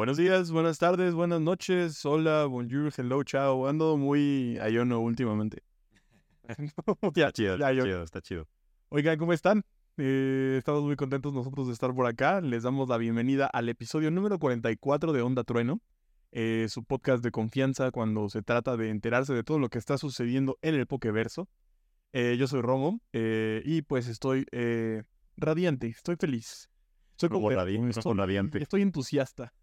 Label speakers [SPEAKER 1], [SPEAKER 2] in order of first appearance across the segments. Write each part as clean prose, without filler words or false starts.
[SPEAKER 1] Buenos días, buenas tardes, buenas noches, hola, bonjour, hello, chao. Ando muy ayono últimamente.
[SPEAKER 2] Está chido,
[SPEAKER 1] Ya,
[SPEAKER 2] está chido.
[SPEAKER 1] Oigan, ¿cómo están? Estamos muy contentos nosotros de estar por acá. Les damos la bienvenida al episodio número 44 de Onda Trueno, su podcast de confianza cuando se trata de enterarse de todo lo que está sucediendo en el Pokeverso. Yo soy Romo y pues estoy radiante, estoy feliz. Estoy
[SPEAKER 2] Radiante.
[SPEAKER 1] estoy entusiasta.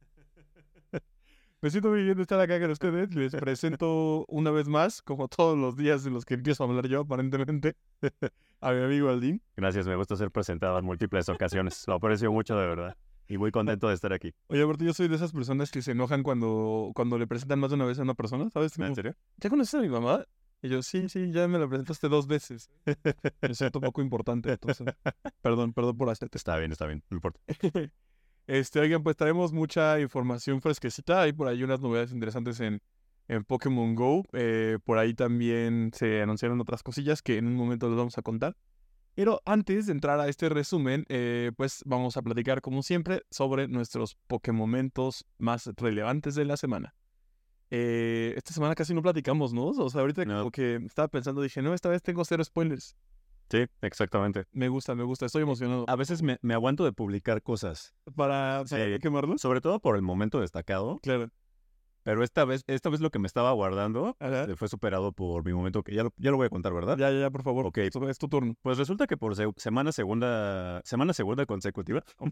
[SPEAKER 1] Me siento muy bien de estar acá con ustedes. Les presento una vez más, como todos los días en los que empiezo a hablar yo, aparentemente, a mi amigo Aldín.
[SPEAKER 2] Gracias, me gusta ser presentado en múltiples ocasiones. Lo aprecio mucho, de verdad. Y muy contento de estar aquí.
[SPEAKER 1] Oye, aparte yo soy de esas personas que se enojan cuando le presentan más de una vez a una persona, ¿sabes?
[SPEAKER 2] ¿En serio?
[SPEAKER 1] ¿Ya conoces a mi mamá? Y yo, sí, ya me la presentaste 2 veces. Me siento poco importante, entonces, perdón por hacerte.
[SPEAKER 2] Está bien, no importa.
[SPEAKER 1] Oigan, pues traemos mucha información fresquecita. Hay por ahí unas novedades interesantes en Pokémon Go. Por ahí también se anunciaron otras cosillas que en un momento les vamos a contar. Pero antes de entrar a este resumen, pues vamos a platicar como siempre sobre nuestros Pokémomentos más relevantes de la semana. Esta semana casi no platicamos, ¿no? O sea, ahorita
[SPEAKER 2] No.
[SPEAKER 1] como que estaba pensando, dije, no, esta vez tengo 0 spoilers.
[SPEAKER 2] Sí, exactamente.
[SPEAKER 1] Me gusta, estoy emocionado.
[SPEAKER 2] A veces me aguanto de publicar cosas.
[SPEAKER 1] ¿Para quemarlos?
[SPEAKER 2] Sobre todo por el momento destacado.
[SPEAKER 1] Claro.
[SPEAKER 2] Pero esta vez lo que me estaba guardando fue superado por mi momento, que ya lo voy a contar, ¿verdad?
[SPEAKER 1] Ya, por favor.
[SPEAKER 2] Ok.
[SPEAKER 1] Es tu turno.
[SPEAKER 2] Pues resulta que por semana segunda consecutiva.
[SPEAKER 1] Ok.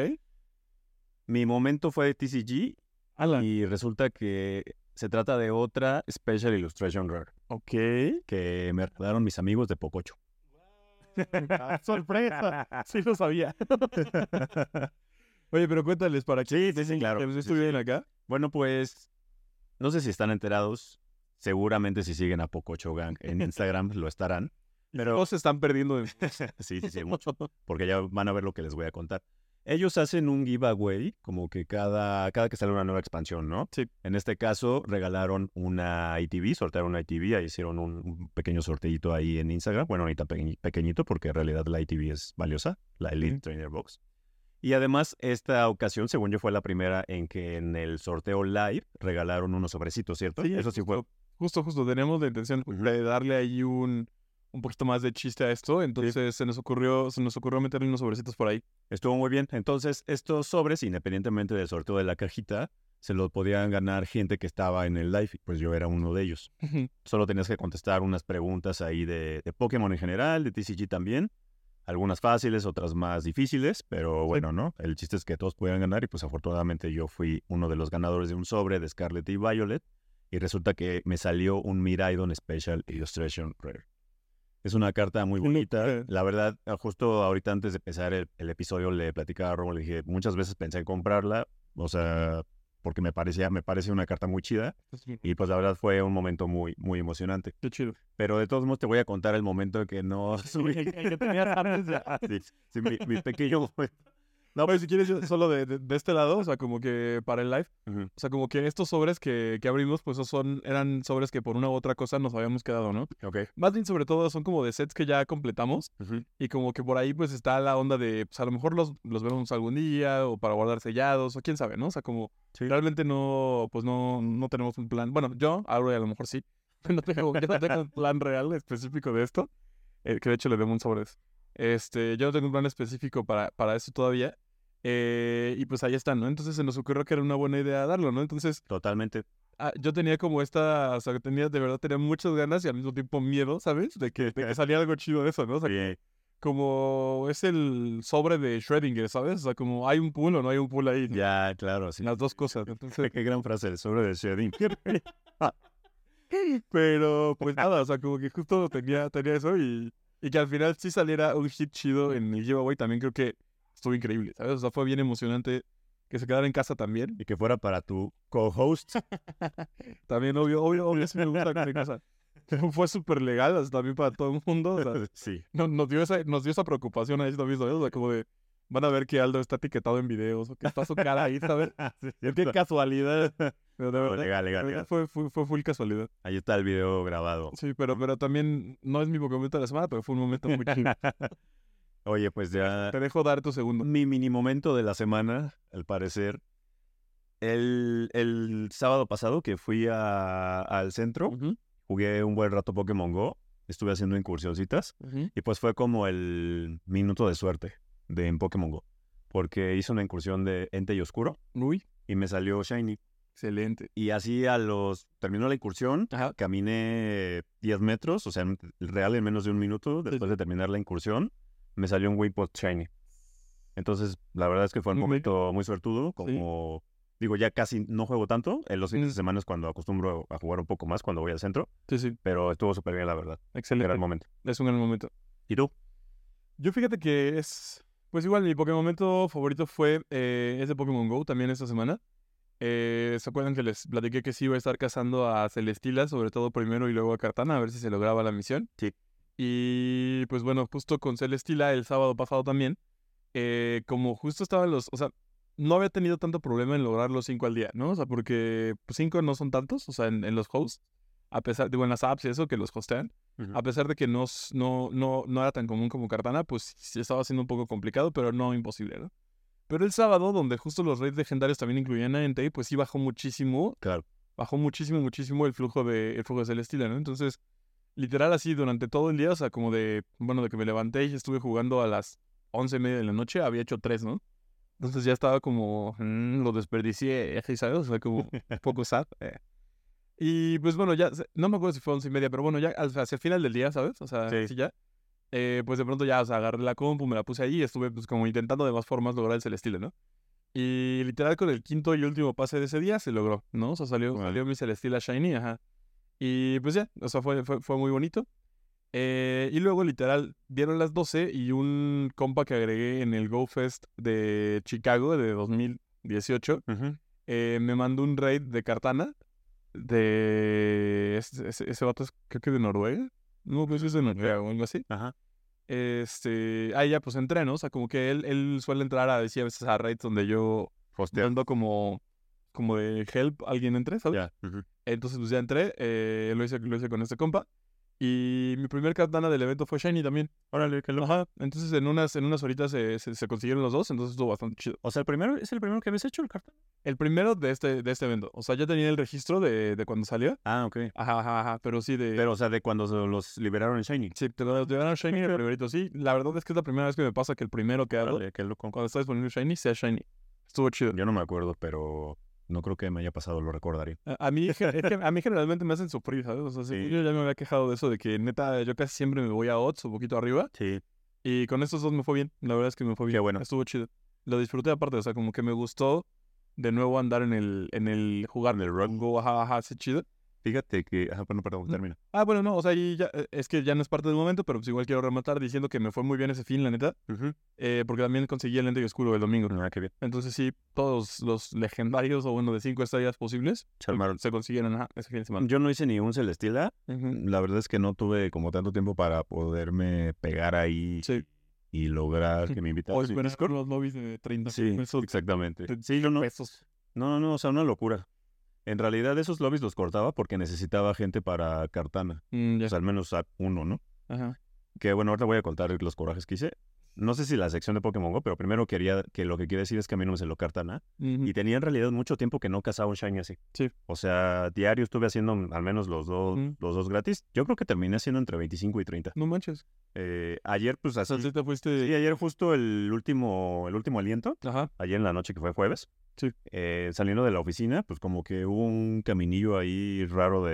[SPEAKER 2] Mi momento fue de TCG.
[SPEAKER 1] Alan.
[SPEAKER 2] Y resulta que se trata de otra Special Illustration Rare.
[SPEAKER 1] Ok.
[SPEAKER 2] Que me regalaron mis amigos de Pococho.
[SPEAKER 1] ¡Sorpresa! Sí lo sabía. Oye, pero cuéntales para
[SPEAKER 2] que... Sí, claro.
[SPEAKER 1] ¿Estuvieron acá?
[SPEAKER 2] Bueno, pues, no sé si están enterados. Seguramente si siguen a Pococho Gang en Instagram lo estarán.
[SPEAKER 1] Pero todos se están perdiendo.
[SPEAKER 2] Sí, mucho. Porque ya van a ver lo que les voy a contar. Ellos hacen un giveaway como que cada que sale una nueva expansión, ¿no?
[SPEAKER 1] Sí.
[SPEAKER 2] En este caso, regalaron una ITV, sortearon una ITV, ahí hicieron un pequeño sorteito ahí en Instagram. Bueno, ahorita pequeñito porque en realidad la ITV es valiosa, la Elite Trainer Box. Y además, esta ocasión, según yo, fue la primera en que en el sorteo live regalaron unos sobrecitos, ¿cierto?
[SPEAKER 1] Sí,
[SPEAKER 2] eso sí fue.
[SPEAKER 1] Justo, tenemos la intención de darle ahí un poquito más de chiste a esto, entonces se nos ocurrió meterle unos sobrecitos por ahí.
[SPEAKER 2] Estuvo muy bien. Entonces, estos sobres, independientemente del sorteo de la cajita, se los podían ganar gente que estaba en el live, pues yo era uno de ellos. Solo tenías que contestar unas preguntas ahí de Pokémon en general, de TCG también. Algunas fáciles, otras más difíciles, pero bueno, ¿no? El chiste es que todos podían ganar y pues afortunadamente yo fui uno de los ganadores de un sobre de Scarlet y Violet y resulta que me salió un Miraidon Special Illustration Rare. Es una carta muy bonita. La verdad, justo ahorita antes de empezar el episodio le platicaba a Romo, le dije, muchas veces pensé en comprarla, o sea, porque me parece una carta muy chida. Y pues la verdad fue un momento muy, muy emocionante.
[SPEAKER 1] Qué chido.
[SPEAKER 2] Pero de todos modos te voy a contar el momento en que no subí.
[SPEAKER 1] que tenías antes.
[SPEAKER 2] Sí, mi pequeño momento.
[SPEAKER 1] No, pero si quieres solo de este lado, o sea, como que para el live, o sea, como que estos sobres que abrimos, pues eran sobres que por una u otra cosa nos habíamos quedado, ¿no?
[SPEAKER 2] Ok.
[SPEAKER 1] Más bien, sobre todo, son como de sets que ya completamos, y como que por ahí, pues, está la onda de, pues, a lo mejor los vemos algún día, o para guardar sellados, o quién sabe, ¿no? O sea, como realmente no tenemos un plan. Bueno, yo, ahora a lo mejor sí, yo no tengo un plan real específico de esto, que de hecho le demos un sobres. Yo no tengo un plan específico para eso todavía. Y pues ahí están, ¿no? Entonces se nos ocurrió que era una buena idea darlo, ¿no? Entonces...
[SPEAKER 2] Totalmente.
[SPEAKER 1] yo tenía como o sea, de verdad tenía muchas ganas y al mismo tiempo miedo, ¿sabes? De que salía algo chido de eso, ¿no? O sea, como es el sobre de Schrödinger, ¿sabes? O sea, como hay un pool o no hay un pool ahí, ¿no?
[SPEAKER 2] Ya, claro, sí.
[SPEAKER 1] Las dos cosas. Entonces...
[SPEAKER 2] Qué gran frase, el sobre de Schrödinger.
[SPEAKER 1] Pero, pues nada, o sea, como que justo tenía eso y que al final sí saliera un hit chido en el giveaway, también creo que estuvo increíble, ¿sabes? O sea, fue bien emocionante que se quedara en casa también.
[SPEAKER 2] Y que fuera para tu co-host.
[SPEAKER 1] También, obvio, sí me gusta que en casa. Fue súper legal, o sea, también para todo el mundo. O sea,
[SPEAKER 2] sí.
[SPEAKER 1] Nos dio esa preocupación ahí también, ¿sabes? O sea, como de, van a ver que Aldo está etiquetado en videos, o que está su cara ahí, ¿sabes? Qué casualidad. Pero de verdad,
[SPEAKER 2] legal.
[SPEAKER 1] Fue full casualidad.
[SPEAKER 2] Ahí está el video grabado.
[SPEAKER 1] Sí, pero también no es mi momento de la semana, pero fue un momento muy chido.
[SPEAKER 2] Oye, pues ya...
[SPEAKER 1] Te dejo dar tu segundo.
[SPEAKER 2] Mi mini momento de la semana, al parecer, El sábado pasado que fui al centro, jugué un buen rato Pokémon Go, estuve haciendo incursioncitas y pues fue como el minuto de suerte en Pokémon Go, porque hice una incursión de Ente y Oscuro y me salió Shiny.
[SPEAKER 1] Excelente.
[SPEAKER 2] Y así terminó la incursión, caminé 10 metros, o sea, real en menos de un minuto, después de terminar la incursión, me salió un Wimpod Shiny. Entonces, la verdad es que fue un momento muy suertudo, como... Digo, ya casi no juego tanto. En los fines de semana es cuando acostumbro a jugar un poco más cuando voy al centro.
[SPEAKER 1] Sí.
[SPEAKER 2] Pero estuvo súper bien, la verdad.
[SPEAKER 1] Excelente.
[SPEAKER 2] Gran momento.
[SPEAKER 1] Es un gran momento.
[SPEAKER 2] ¿Y tú?
[SPEAKER 1] Yo fíjate que pues igual, mi Pokémon momento favorito fue ese Pokémon Go también esta semana. ¿Se acuerdan que les platiqué que sí iba a estar cazando a Celesteela, sobre todo primero y luego a Kartana, a ver si se lograba la misión?
[SPEAKER 2] Sí.
[SPEAKER 1] Y pues bueno, justo con Celesteela el sábado pasado también, como justo estaban o sea, no había tenido tanto problema en lograr los 5 al día, ¿no? O sea, porque 5 no son tantos, o sea, en los hosts, a pesar, digo, en las apps y eso, que los hostean, a pesar de que no era tan común como Kartana, pues sí estaba siendo un poco complicado, pero no imposible, ¿no? Pero el sábado, donde justo los raids legendarios también incluían a Entei, pues sí bajó muchísimo.
[SPEAKER 2] Claro.
[SPEAKER 1] Bajó muchísimo el flujo de Celesteela, ¿no? Entonces, literal así, durante todo el día, o sea, como de que me levanté y estuve jugando a las 11:30 de la noche, había hecho 3, ¿no? Entonces ya estaba como, lo desperdicié, ¿sabes? O sea, como un poco sad. Y pues bueno, ya, no me acuerdo si fue 11:30, pero bueno, ya hacia el final del día, ¿sabes? O sea, sí ya. Pues de pronto ya, o sea, agarré la compu, me la puse ahí y estuve pues como intentando de más formas lograr el Celesteela, ¿no? Y literal con el quinto y último pase de ese día se logró, ¿no? O sea, salió mi Celesteela Shiny, Y pues ya, o sea, fue muy bonito. Y luego, literal, dieron las 12 y un compa que agregué en el Go Fest de Chicago de 2018 me mandó un raid de Kartana. Ese vato es, creo que de Noruega. No, pues es de Noruega o algo así. Ahí ya pues entré, ¿no? O sea, como que él suele entrar a decir a veces a raids donde yo ando como de help, alguien entre, ¿sabes? Entonces pues ya entré, lo hice con este compa. Y mi primer Kartana del evento fue Shiny también.
[SPEAKER 2] Órale, qué loco.
[SPEAKER 1] Entonces en unas horitas se consiguieron los dos, entonces estuvo bastante chido.
[SPEAKER 2] O sea, ¿es el primero que habías hecho el Kartana?
[SPEAKER 1] El primero de este evento. O sea, ya tenía el registro de cuando salió.
[SPEAKER 2] Ah, ok.
[SPEAKER 1] Ajá, pero sí de...
[SPEAKER 2] Pero, o sea, de cuando los liberaron en Shiny.
[SPEAKER 1] Sí, cuando los liberaron Shiny, el primerito, sí. La verdad es que es la primera vez que me pasa que el primero que hago,
[SPEAKER 2] qué loco.
[SPEAKER 1] cuando está disponible Shiny, sea Shiny. Estuvo chido.
[SPEAKER 2] Yo no me acuerdo, pero... No creo que me haya pasado, lo recordaré.
[SPEAKER 1] A mí generalmente me hacen sufrir, ¿sabes? O sea, sí. Yo ya me había quejado de eso, de que neta, yo casi siempre me voy a odds o poquito arriba.
[SPEAKER 2] Sí.
[SPEAKER 1] Y con estos dos me fue bien. La verdad es que me fue bien.
[SPEAKER 2] Qué bueno.
[SPEAKER 1] Estuvo chido. Lo disfruté aparte, o sea, como que me gustó de nuevo andar en el jugar.
[SPEAKER 2] En el rock.
[SPEAKER 1] Go, así chido.
[SPEAKER 2] Fíjate que... perdón, termina.
[SPEAKER 1] Bueno, no, o sea, y ya, es que ya no es parte del momento, pero pues igual quiero rematar diciendo que me fue muy bien ese fin, la neta. Porque también conseguí el lente oscuro el domingo.
[SPEAKER 2] Qué bien.
[SPEAKER 1] Entonces sí, todos los legendarios, o bueno, de 5 estrellas posibles, se consiguieron ese fin de semana.
[SPEAKER 2] Yo no hice ni un Celesteela. La verdad es que no tuve como tanto tiempo para poderme pegar ahí y lograr que me invitaran.
[SPEAKER 1] O esperar los lobbies de 30 pesos.
[SPEAKER 2] Exactamente. Sí, yo no.
[SPEAKER 1] Pesos.
[SPEAKER 2] No, o sea, una locura. En realidad esos lobbies los cortaba porque necesitaba gente para Kartana. O sea, al menos uno, ¿no?
[SPEAKER 1] Ajá.
[SPEAKER 2] Que bueno, ahorita voy a contar los corajes que hice. No sé si la sección de Pokémon Go, pero primero lo que quiere decir es que a mí no me se lo Kartana. Y tenía en realidad mucho tiempo que no cazaba un Shiny así.
[SPEAKER 1] Sí.
[SPEAKER 2] O sea, diario estuve haciendo al menos los dos gratis. Yo creo que terminé haciendo entre 25 y 30.
[SPEAKER 1] No manches.
[SPEAKER 2] Ayer, pues así.
[SPEAKER 1] ¿Sí te fuiste?
[SPEAKER 2] Sí, ayer justo el último aliento.
[SPEAKER 1] Ajá.
[SPEAKER 2] Ayer en la noche que fue jueves.
[SPEAKER 1] Sí.
[SPEAKER 2] Saliendo de la oficina, pues como que hubo un caminillo ahí raro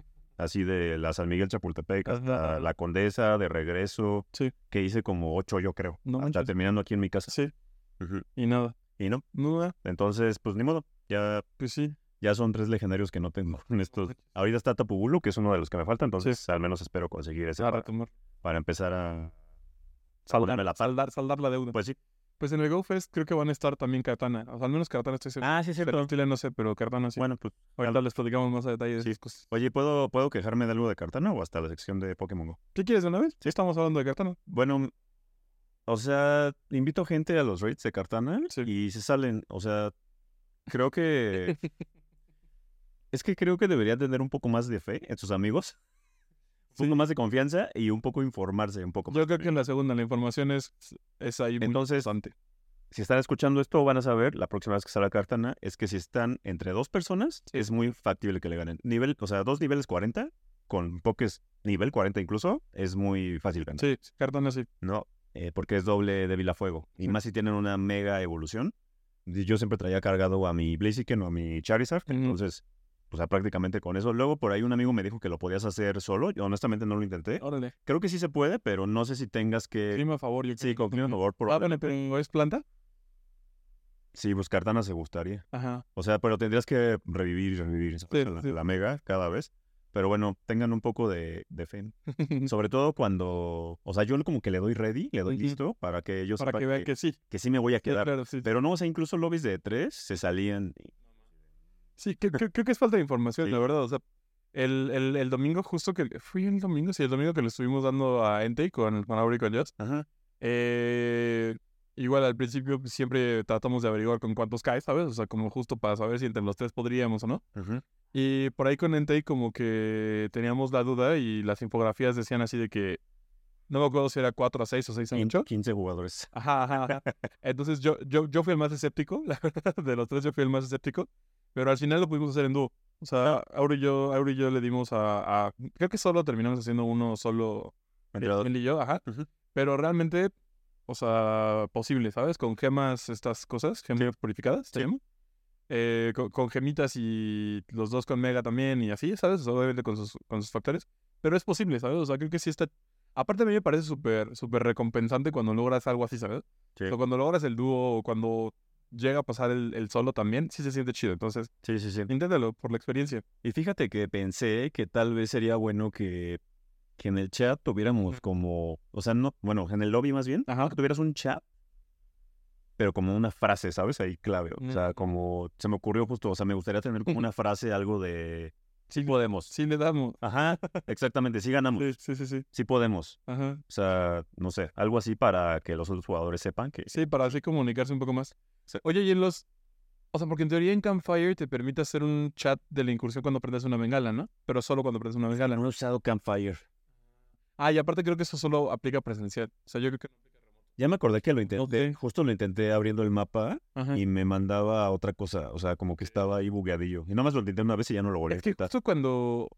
[SPEAKER 2] así de la San Miguel Chapultepec hasta la Condesa, de regreso, que hice como 8 yo creo, hasta terminando aquí en mi casa.
[SPEAKER 1] Sí. Y nada.
[SPEAKER 2] Y no.
[SPEAKER 1] Nada.
[SPEAKER 2] Entonces, pues ni modo, ya...
[SPEAKER 1] Pues sí.
[SPEAKER 2] Ya son 3 legendarios que no tengo en estos. Ahorita está Tapu Bulu, que es uno de los que me falta, entonces al menos espero conseguir ese para empezar a...
[SPEAKER 1] Saldar la deuda.
[SPEAKER 2] Pues sí.
[SPEAKER 1] Pues en el Go Fest creo que van a estar también Kartana. O sea, al menos Kartana estoy seguro.
[SPEAKER 2] Ah, sí, cierto.
[SPEAKER 1] Chile no sé, pero Kartana sí.
[SPEAKER 2] Bueno, pues...
[SPEAKER 1] Ahorita les platicamos más a detalle de esas cosas.
[SPEAKER 2] Oye, ¿puedo quejarme de algo de Kartana o hasta la sección de Pokémon Go?
[SPEAKER 1] ¿Qué quieres de una vez? Sí, estamos hablando de Kartana.
[SPEAKER 2] Bueno, o sea, invito gente a los raids de Kartana y se salen. O sea, creo que... Es que creo que deberían tener un poco más de fe en sus amigos. Un poco más de confianza y un poco informarse un poco más.
[SPEAKER 1] Yo creo que en la segunda la información es ahí
[SPEAKER 2] entonces,
[SPEAKER 1] muy importante.
[SPEAKER 2] si están escuchando esto, van a saber, la próxima vez que salga Cartana, es que si están entre 2 personas, es muy factible que le ganen. O sea, 2 niveles 40, con Pokés nivel 40 incluso, es muy fácil ganar.
[SPEAKER 1] Sí, Cartana sí.
[SPEAKER 2] No, porque es doble débil a fuego. Y más si tienen una mega evolución. Yo siempre traía cargado a mi Blaziken o a mi Charizard, entonces, o sea, prácticamente con eso. Luego por ahí un amigo me dijo que lo podías hacer solo. Yo honestamente no lo intenté.
[SPEAKER 1] Órale.
[SPEAKER 2] Creo que sí se puede, pero no sé si tengas que...
[SPEAKER 1] Clima a favor, yo creo.
[SPEAKER 2] Sí, con clima a favor.
[SPEAKER 1] ¿Pero es planta?
[SPEAKER 2] Sí, pues Cartana se gustaría.
[SPEAKER 1] Ajá.
[SPEAKER 2] O sea, pero tendrías que revivir la mega cada vez. Pero bueno, tengan un poco de fe. Sobre todo cuando... O sea, yo como que le doy ready, le doy listo para que ellos
[SPEAKER 1] para que vean que sí.
[SPEAKER 2] Que sí me voy a quedar.
[SPEAKER 1] Claro, sí.
[SPEAKER 2] Pero no, o sea, incluso lobbies de 3 se salían...
[SPEAKER 1] Sí, creo que es falta de información, la verdad. O sea, el domingo justo que... ¿Fue el domingo? Sí, el domingo que le estuvimos dando a Entei con Auri y con Joss.
[SPEAKER 2] Ajá.
[SPEAKER 1] Igual al principio siempre tratamos de averiguar con cuántos cae, ¿sabes? O sea, como justo para saber si entre los 3 podríamos o no. Y por ahí con Entei como que teníamos la duda y las infografías decían así de que... No me acuerdo si era 4 a 6 o 6 a 8.
[SPEAKER 2] 15 jugadores.
[SPEAKER 1] Ajá. Entonces yo fui el más escéptico, la verdad. De los 3 yo fui el más escéptico. Pero al final lo pudimos hacer en dúo. O sea, Auri y yo le dimos a... Creo que solo terminamos haciendo uno solo. Él y yo, ajá. Pero realmente, o sea, posible, ¿sabes? Con gemas, estas cosas, gemas purificadas, ¿se llama? Con gemitas y los 2 con mega también y así, ¿sabes? O sea, obviamente con sus factores. Pero es posible, ¿sabes? O sea, creo que sí está... Aparte a mí me parece súper recompensante cuando logras algo así, ¿sabes?
[SPEAKER 2] Sí.
[SPEAKER 1] O sea, cuando logras el dúo o cuando llega a pasar el solo también, sí se siente chido. Entonces,
[SPEAKER 2] sí.
[SPEAKER 1] Inténtalo por la experiencia.
[SPEAKER 2] Y fíjate que pensé que tal vez sería bueno que en el chat tuviéramos como... O sea, no... Bueno, en el lobby más bien.
[SPEAKER 1] Ajá.
[SPEAKER 2] Que tuvieras un chat, pero como una frase, ¿sabes? Ahí clave. O sea, como... Se me ocurrió justo... O sea, me gustaría tener como una frase, algo de... Sí podemos.
[SPEAKER 1] Sí le damos.
[SPEAKER 2] Ajá, exactamente, sí ganamos.
[SPEAKER 1] Sí.
[SPEAKER 2] Sí podemos.
[SPEAKER 1] Ajá.
[SPEAKER 2] O sea, no sé, algo así para que los otros jugadores sepan que...
[SPEAKER 1] Sí, para así comunicarse un poco más. Oye, y en los... O sea, porque en teoría en Campfire te permite hacer un chat de la incursión cuando prendes una bengala, ¿no? Pero solo cuando prendes una bengala.
[SPEAKER 2] No he usado Campfire.
[SPEAKER 1] Ah, y aparte creo que eso solo aplica presencial. O sea, yo creo que no aplica remoto.
[SPEAKER 2] Ya me acordé que lo intenté.
[SPEAKER 1] Okay.
[SPEAKER 2] Justo lo intenté abriendo el mapa.
[SPEAKER 1] Ajá.
[SPEAKER 2] Y me mandaba a otra cosa. O sea, como que estaba ahí bugueadillo. Y nomás lo intenté una vez y ya no lo volví a intentar.
[SPEAKER 1] Es que justo cuando...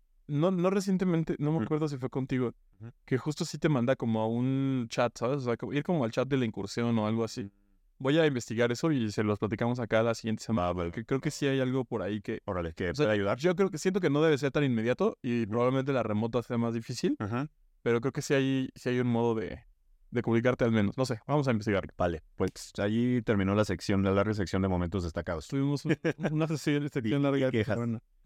[SPEAKER 1] No recientemente, no me acuerdo si fue contigo, que justo sí te manda como a un chat, ¿sabes? O sea, ir como al chat de la incursión o algo así. Voy a investigar eso y se los platicamos acá la siguiente semana. Porque creo que sí hay algo por ahí que...
[SPEAKER 2] Órale, que puede ayudar.
[SPEAKER 1] Yo creo que siento que no debe ser tan inmediato y probablemente la remota sea más difícil. Pero creo que sí hay un modo de comunicarte al menos. No sé, vamos a investigar.
[SPEAKER 2] Vale, pues allí terminó la larga sección de momentos destacados.
[SPEAKER 1] Tuvimos una sección larga.
[SPEAKER 2] Quejas.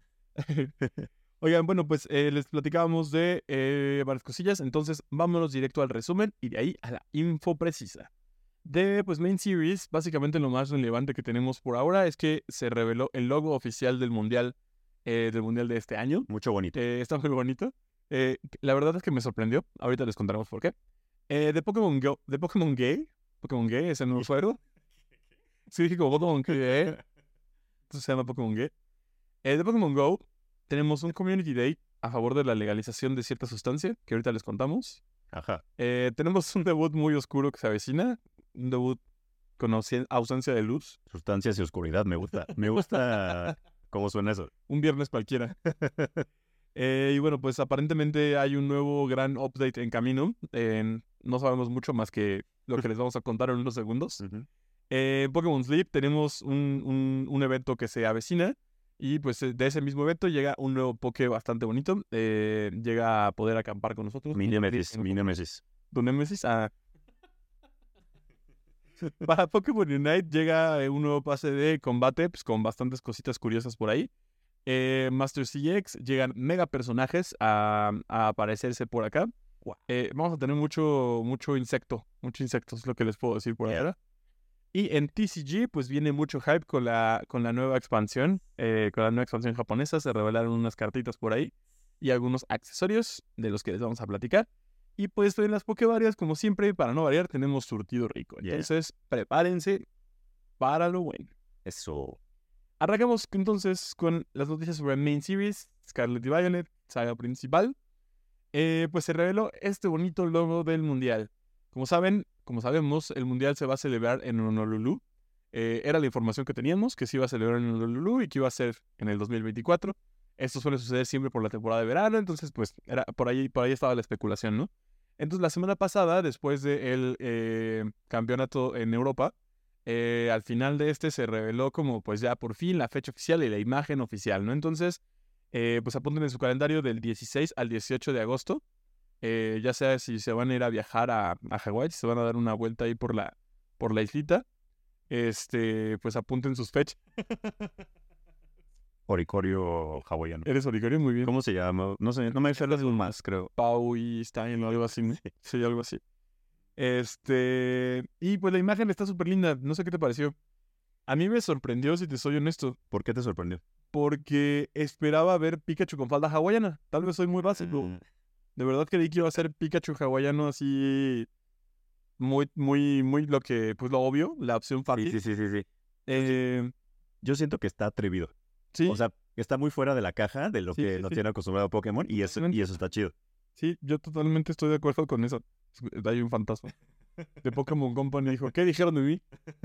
[SPEAKER 1] Oigan, bueno, pues les platicábamos de varias cosillas, entonces vámonos directo al resumen y de ahí a la info precisa. De pues Main Series, básicamente lo más relevante que tenemos por ahora es que se reveló el logo oficial del mundial de este año.
[SPEAKER 2] Mucho bonito.
[SPEAKER 1] Está muy bonito. La verdad es que me sorprendió, ahorita les contaremos por qué. De Pokémon Gay es el nuevo juego. Sí, dije como Pokémon Gay, entonces se llama Pokémon Gay. De Pokémon Go tenemos un Community Day a favor de la legalización de cierta sustancia, que ahorita les contamos.
[SPEAKER 2] Ajá.
[SPEAKER 1] Tenemos un debut muy oscuro que se avecina, un debut con ausencia de luz.
[SPEAKER 2] Sustancias y oscuridad, me gusta. Me gusta cómo suena eso.
[SPEAKER 1] Un viernes cualquiera. Y bueno, pues aparentemente hay un nuevo gran update en camino. No sabemos mucho más que lo que les vamos a contar en unos segundos. En Pokémon Sleep tenemos un evento que se avecina. Y pues de ese mismo evento llega un nuevo Poké bastante bonito. Llega a poder acampar con nosotros.
[SPEAKER 2] Mi Nemesis.
[SPEAKER 1] ¿Tu Nemesis? Ah. Para Pokémon Unite llega un nuevo pase de combate pues, con bastantes cositas curiosas por ahí. Master CX llegan mega personajes a aparecerse por acá. Vamos a tener mucho insecto. Mucho insecto es lo que les puedo decir por ahora. Y en TCG, pues viene mucho hype con la nueva expansión. Con la nueva expansión japonesa se revelaron unas cartitas por ahí. Y algunos accesorios de los que les vamos a platicar. Y pues en las Pokevarias, como siempre, para no variar, tenemos surtido rico. Entonces, prepárense para lo bueno.
[SPEAKER 2] Eso.
[SPEAKER 1] Arrancamos entonces con las noticias sobre Main Series, Scarlet y Violet, saga principal. Pues se reveló este bonito logo del mundial. Como saben, como sabemos, el Mundial se va a celebrar en Honolulu. Era la información que teníamos, que se iba a celebrar en Honolulu y que iba a ser en el 2024. Esto suele suceder siempre por la temporada de verano, entonces pues era por ahí estaba la especulación, ¿no? Entonces la semana pasada, después del campeonato en Europa, al final de se reveló como pues ya por fin la fecha oficial y la imagen oficial, ¿no? Entonces, pues apunten en su calendario del 16 al 18 de agosto, ya sea si se van a ir a viajar a Hawái, si se van a dar una vuelta ahí por la islita, pues apunten sus fechas.
[SPEAKER 2] Oricorio hawaiano.
[SPEAKER 1] Eres oricorio, muy bien.
[SPEAKER 2] ¿Cómo se llama? No sé, no me acuerdo de un más, creo.
[SPEAKER 1] Pau y Stein o algo así, ¿no? Sí, algo así. Y pues la imagen está súper linda. No sé qué te pareció. A mí me sorprendió, si te soy honesto.
[SPEAKER 2] ¿Por qué te sorprendió?
[SPEAKER 1] Porque esperaba ver Pikachu con falda hawaiana. Tal vez soy muy básico. De verdad creí que iba a ser Pikachu hawaiano así... Muy, muy, muy lo que... Pues lo obvio, la opción fácil.
[SPEAKER 2] Sí. Yo siento que está atrevido.
[SPEAKER 1] Sí.
[SPEAKER 2] O sea, está muy fuera de la caja de lo que nos tiene acostumbrado Pokémon y eso está chido.
[SPEAKER 1] Sí, yo totalmente estoy de acuerdo con eso. Hay un fantasma de Pokémon Company dijo, ¿qué dijeron de mí?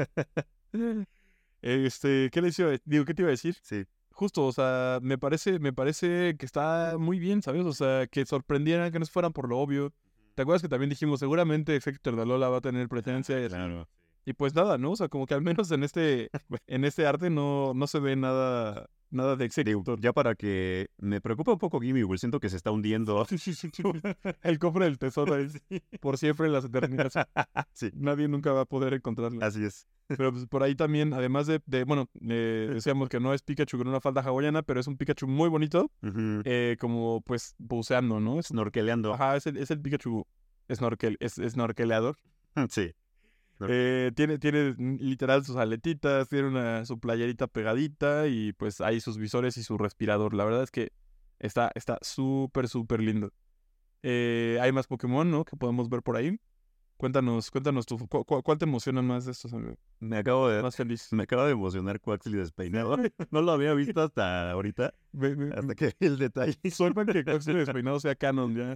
[SPEAKER 1] ¿Qué les iba a decir? Digo, ¿qué te iba a decir?
[SPEAKER 2] Sí.
[SPEAKER 1] Justo, o sea, me parece que está muy bien, ¿sabes? O sea, que sorprendieran, que no se fueran por lo obvio. ¿Te acuerdas que también dijimos, seguramente Executor de Alola va a tener presencia?
[SPEAKER 2] Claro.
[SPEAKER 1] Y pues nada, ¿no? O sea, como que al menos en este arte no se ve nada de Executor.
[SPEAKER 2] Ya para que... Me preocupa un poco Gimmighoul, siento que se está hundiendo.
[SPEAKER 1] Sí. El cofre del tesoro es por siempre en las eternidades.
[SPEAKER 2] Sí.
[SPEAKER 1] Nadie nunca va a poder encontrarlo.
[SPEAKER 2] Así es.
[SPEAKER 1] Pero pues por ahí también, además decíamos que no es Pikachu con una falda hawaiana, pero es un Pikachu muy bonito, como pues buceando, ¿no?
[SPEAKER 2] Snorkeleando.
[SPEAKER 1] Ajá, es el Pikachu snorkeleador.
[SPEAKER 2] Sí.
[SPEAKER 1] Tiene literal sus aletitas, tiene su playerita pegadita y pues ahí sus visores y su respirador. La verdad es que está súper, súper lindo. Hay más Pokémon, ¿no? Que podemos ver por ahí. Cuéntanos tú, ¿cuál te emociona más de estos, amigo? Más feliz.
[SPEAKER 2] Me acaba de emocionar Quaxly despeinado. No lo había visto hasta ahorita. Hasta que vi el detalle.
[SPEAKER 1] Suelta que Quaxly despeinado sea canon, ya.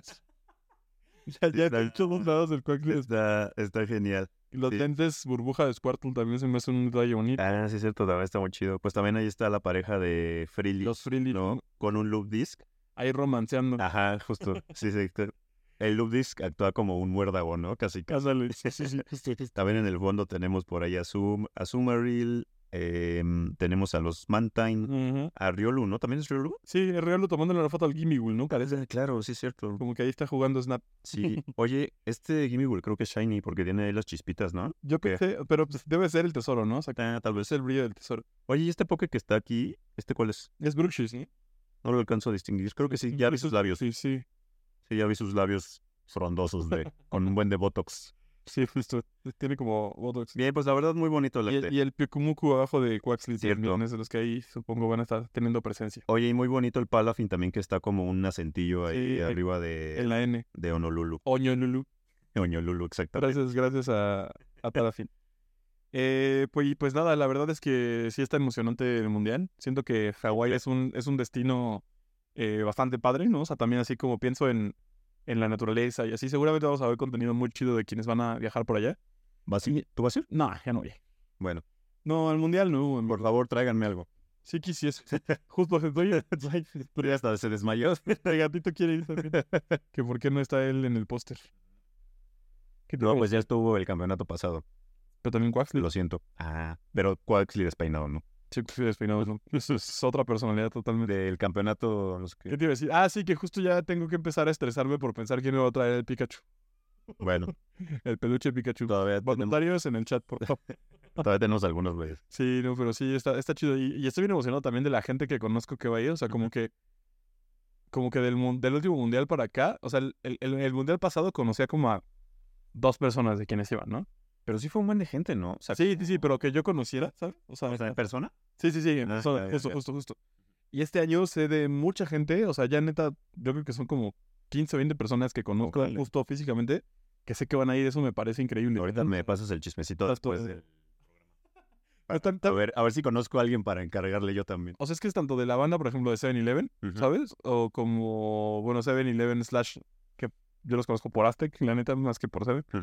[SPEAKER 1] Ya he hecho dos lados del Quaxly despeinado.
[SPEAKER 2] Está genial.
[SPEAKER 1] Y los lentes burbuja de Squirtle también se me hace un detalle bonito.
[SPEAKER 2] Ah, sí, es cierto, también está muy chido. Pues también ahí está la pareja de Frilly.
[SPEAKER 1] Los Frilly,
[SPEAKER 2] ¿no? Con un loop disc.
[SPEAKER 1] Ahí romanceando.
[SPEAKER 2] Ajá, justo. Sí. El loop disc actúa como un muérdago, ¿no? Casi.
[SPEAKER 1] Cásale. Sí.
[SPEAKER 2] También en el fondo tenemos por ahí a Azumarill. Tenemos a los Mantine, a Riolu, ¿no? ¿También es Riolu?
[SPEAKER 1] Sí, Riolu tomándole la foto al Gimmighoul, ¿no?
[SPEAKER 2] Parece, claro, sí es cierto.
[SPEAKER 1] Como que ahí está jugando Snap.
[SPEAKER 2] Sí. Oye, este Gimmighoul creo que es shiny porque tiene ahí las chispitas, ¿no?
[SPEAKER 1] Yo pensé, pero pues, debe ser el tesoro, ¿no? O sea,
[SPEAKER 2] tal vez
[SPEAKER 1] es el brillo del tesoro.
[SPEAKER 2] Oye, ¿y este Poké que está aquí? ¿Cuál es?
[SPEAKER 1] Es Bruxish, ¿no?
[SPEAKER 2] No lo alcanzo a distinguir. Creo que sí, ya vi sus labios.
[SPEAKER 1] Sí.
[SPEAKER 2] Sí, ya vi sus labios frondosos con un buen de Botox.
[SPEAKER 1] Sí, justo. Tiene como Botox.
[SPEAKER 2] Bien, pues la verdad muy bonito el arte.
[SPEAKER 1] Y el Pikumuku abajo de Quaxly
[SPEAKER 2] Cierto.
[SPEAKER 1] también es de los que ahí supongo van a estar teniendo presencia.
[SPEAKER 2] Oye, y muy bonito el Palafin también que está como un acentillo ahí arriba de...
[SPEAKER 1] En la N.
[SPEAKER 2] De Honolulu.
[SPEAKER 1] Honolulu,
[SPEAKER 2] exactamente.
[SPEAKER 1] Gracias a Palafin. Pues nada, la verdad es que sí está emocionante el Mundial. Siento que Hawái es un destino bastante padre, ¿no? O sea, también así como pienso en la naturaleza y así, seguramente vamos a ver contenido muy chido de quienes van a viajar por allá.
[SPEAKER 2] ¿Tú vas a ir?
[SPEAKER 1] No, ya no voy.
[SPEAKER 2] Bueno.
[SPEAKER 1] No, al Mundial no.
[SPEAKER 2] Por favor, tráiganme algo.
[SPEAKER 1] Sí quisiese. Justo estoy
[SPEAKER 2] ya hasta se desmayó.
[SPEAKER 1] El gatito quiere ir también. Que por qué no está él en el póster.
[SPEAKER 2] No, pues ya estuvo el campeonato pasado.
[SPEAKER 1] Pero también Quaxly.
[SPEAKER 2] Lo siento. Pero Quaxly despeinado, ¿no?
[SPEAKER 1] Sí, despeinado, ¿no? Eso es otra personalidad totalmente.
[SPEAKER 2] Del campeonato, no sé qué.
[SPEAKER 1] ¿Qué te iba a decir? Sí, que justo ya tengo que empezar a estresarme por pensar quién me va a traer el Pikachu.
[SPEAKER 2] Bueno.
[SPEAKER 1] El peluche Pikachu.
[SPEAKER 2] Todavía
[SPEAKER 1] voluntarios en el chat, por favor.
[SPEAKER 2] Todavía tenemos algunos güeyes.
[SPEAKER 1] Sí, no, pero sí, está chido. Y estoy bien emocionado también de la gente que conozco que va a ir. O sea, como que del último mundial para acá. O sea, el mundial pasado conocía como a 2 personas de quienes iban, ¿no?
[SPEAKER 2] Pero sí fue un buen de gente, ¿no? O sea,
[SPEAKER 1] sí, pero que yo conociera, ¿sabes? O sea,
[SPEAKER 2] ¿en persona?
[SPEAKER 1] Sí, justo. Y este año sé de mucha gente, o sea, ya neta, yo creo que son como 15 o 20 personas que conozco justo físicamente, que sé que van a ir, eso me parece increíble.
[SPEAKER 2] Ahorita me pasas el chismecito después del... A ver si conozco a alguien para encargarle yo también.
[SPEAKER 1] O sea, es que es tanto de la banda, por ejemplo, de 7-Eleven, ¿sabes? O como, bueno, 7-Eleven / que yo los conozco por Aztec, la neta, más que por 7.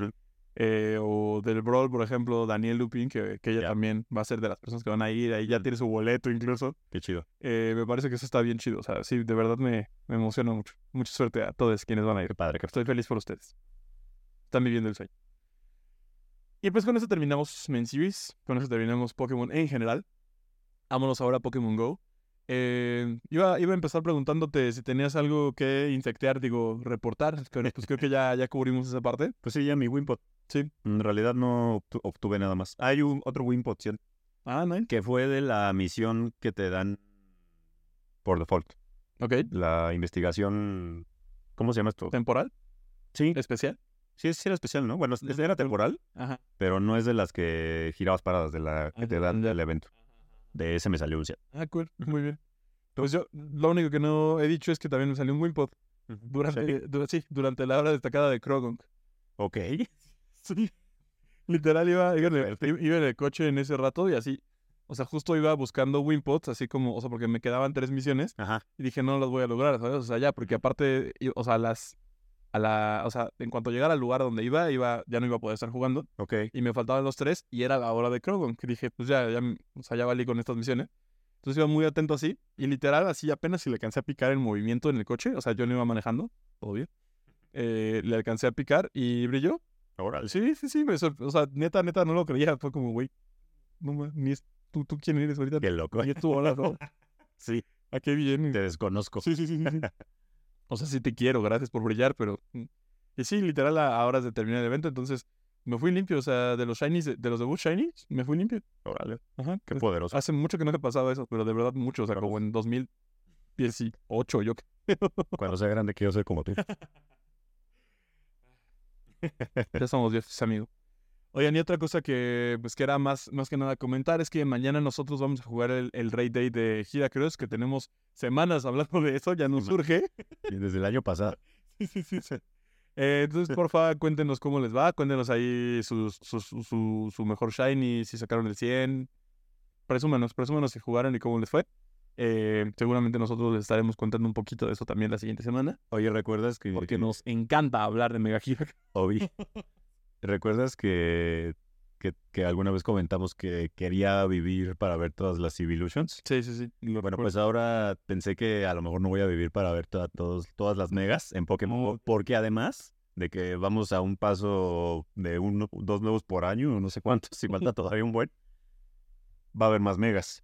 [SPEAKER 1] O del Brawl, por ejemplo, Daniel Lupin, que ella también va a ser de las personas que van a ir, ahí ya tiene su boleto incluso.
[SPEAKER 2] Qué chido.
[SPEAKER 1] Me parece que eso está bien chido, o sea, sí, de verdad me emociona mucho. Mucha suerte a todos quienes van a ir.
[SPEAKER 2] Qué padre.
[SPEAKER 1] Estoy feliz por ustedes. Están viviendo el sueño. Y pues con eso terminamos Main Series, con eso terminamos Pokémon en general. Vámonos ahora a Pokémon Go. Iba a empezar preguntándote si tenías algo que infectear, reportar, pero pues creo que ya cubrimos esa parte.
[SPEAKER 2] Pues sí, ya mi Wimpod.
[SPEAKER 1] Sí.
[SPEAKER 2] En realidad no obtuve nada más. Hay otro Wimpod, ¿sí?
[SPEAKER 1] Nice.
[SPEAKER 2] Que fue de la misión que te dan por default.
[SPEAKER 1] Ok.
[SPEAKER 2] La investigación... ¿Cómo se llama esto?
[SPEAKER 1] ¿Temporal?
[SPEAKER 2] Sí.
[SPEAKER 1] ¿Especial?
[SPEAKER 2] Sí, era especial, ¿no? Bueno, era temporal,
[SPEAKER 1] Ajá.
[SPEAKER 2] pero no es de las que girabas paradas, de la que te dan el evento. De ese me salió un 100.
[SPEAKER 1] Cool. Muy bien. Pues yo, lo único que no he dicho es que también me salió un Wimpod durante la hora destacada de Croagunk.
[SPEAKER 2] Ok.
[SPEAKER 1] Sí. Literal iba en el coche en ese rato y así. O sea, justo iba buscando Wimpods, así como, o sea, porque me quedaban 3 misiones.
[SPEAKER 2] Ajá.
[SPEAKER 1] Y dije, no las voy a lograr, ¿sabes? O sea, ya, porque aparte, o sea, en cuanto llegara al lugar donde iba, ya no iba a poder estar jugando.
[SPEAKER 2] Ok.
[SPEAKER 1] Y me faltaban los 3 y era la hora de Croagunk. Que dije, pues o sea, ya valí con estas misiones. Entonces iba muy atento así. Y literal, así apenas si le alcancé a picar el movimiento en el coche. O sea, yo no iba manejando, todo bien. Le alcancé a picar y brilló.
[SPEAKER 2] Órale.
[SPEAKER 1] Sí. O sea, neta, no lo creía. Fue como, güey, no ni es tú quién eres ahorita.
[SPEAKER 2] Qué loco.
[SPEAKER 1] Y es tu hora, ¿no?
[SPEAKER 2] Sí.
[SPEAKER 1] ¿A qué bien?
[SPEAKER 2] Te desconozco.
[SPEAKER 1] Sí. O sea, sí te quiero, gracias por brillar, pero... Y sí, literal, a horas de terminar el evento, entonces me fui limpio. O sea, de los shinies, de los debut shinies, me fui limpio.
[SPEAKER 2] Órale.
[SPEAKER 1] Ajá.
[SPEAKER 2] Qué poderoso.
[SPEAKER 1] Hace mucho que no te pasaba eso, pero de verdad mucho. O sea, como en 2018, yo
[SPEAKER 2] Cuando sea grande quiero ser como tú.
[SPEAKER 1] Ya somos dioses, amigo. Oigan, y otra cosa que era más que nada comentar es que mañana nosotros vamos a jugar el Raid Day de Heracross, que tenemos semanas hablando de eso, ya nos surge.
[SPEAKER 2] Desde el año pasado.
[SPEAKER 1] Sí. Entonces, porfa, cuéntenos cómo les va, cuéntenos ahí su mejor shiny, si sacaron el 100. Presúmanos si jugaron y cómo les fue. Seguramente nosotros les estaremos contando un poquito de eso también la siguiente semana.
[SPEAKER 2] Oye, ¿recuerdas que...?
[SPEAKER 1] Porque nos encanta hablar de Mega Hero.
[SPEAKER 2] Obi. ¿Recuerdas que alguna vez comentamos que quería vivir para ver todas las Evolutions?
[SPEAKER 1] Sí.
[SPEAKER 2] Bueno, pues ahora pensé que a lo mejor no voy a vivir para ver todas las megas en Pokémon, porque además de que vamos a un paso de 2 nuevos por año, no sé cuántos, si falta todavía un buen, va a haber más megas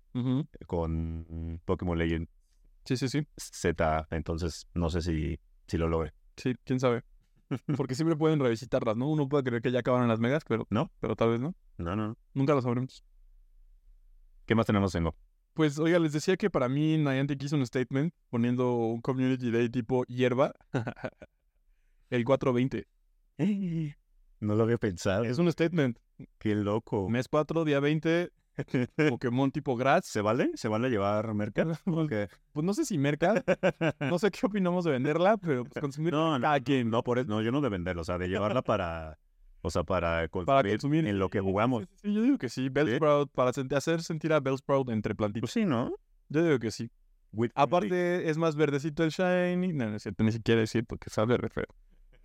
[SPEAKER 2] con Pokémon Legend.
[SPEAKER 1] Sí.
[SPEAKER 2] Z, entonces no sé si lo logre.
[SPEAKER 1] Sí, quién sabe. Porque siempre pueden revisitarlas, ¿no? Uno puede creer que ya acabaron las megas, pero
[SPEAKER 2] ¿No?
[SPEAKER 1] Pero tal vez no.
[SPEAKER 2] No.
[SPEAKER 1] Nunca lo sabremos.
[SPEAKER 2] ¿Qué más tenemos en Go?
[SPEAKER 1] Pues, oiga, les decía que para mí Niantic hizo un statement poniendo un Community Day tipo hierba el 4/20.
[SPEAKER 2] No lo había pensado.
[SPEAKER 1] Es un statement.
[SPEAKER 2] Qué loco.
[SPEAKER 1] Mes 4, día 20, Pokémon tipo Grass.
[SPEAKER 2] ¿Se vale? ¿Se vale llevar merca?
[SPEAKER 1] Pues no sé si merca. No sé qué opinamos de venderla, pero pues consumir
[SPEAKER 2] cada quien. No, por eso. No, yo no de venderla, o sea, de llevarla para... O sea, para consumir en lo que jugamos.
[SPEAKER 1] Sí, yo digo que sí. Bellsprout, para hacer sentir a Bellsprout entre plantitas.
[SPEAKER 2] Pues sí, ¿no?
[SPEAKER 1] Yo digo que sí. Aparte, es más verdecito el shiny. No es cierto, ni siquiera decir porque sabe re feo.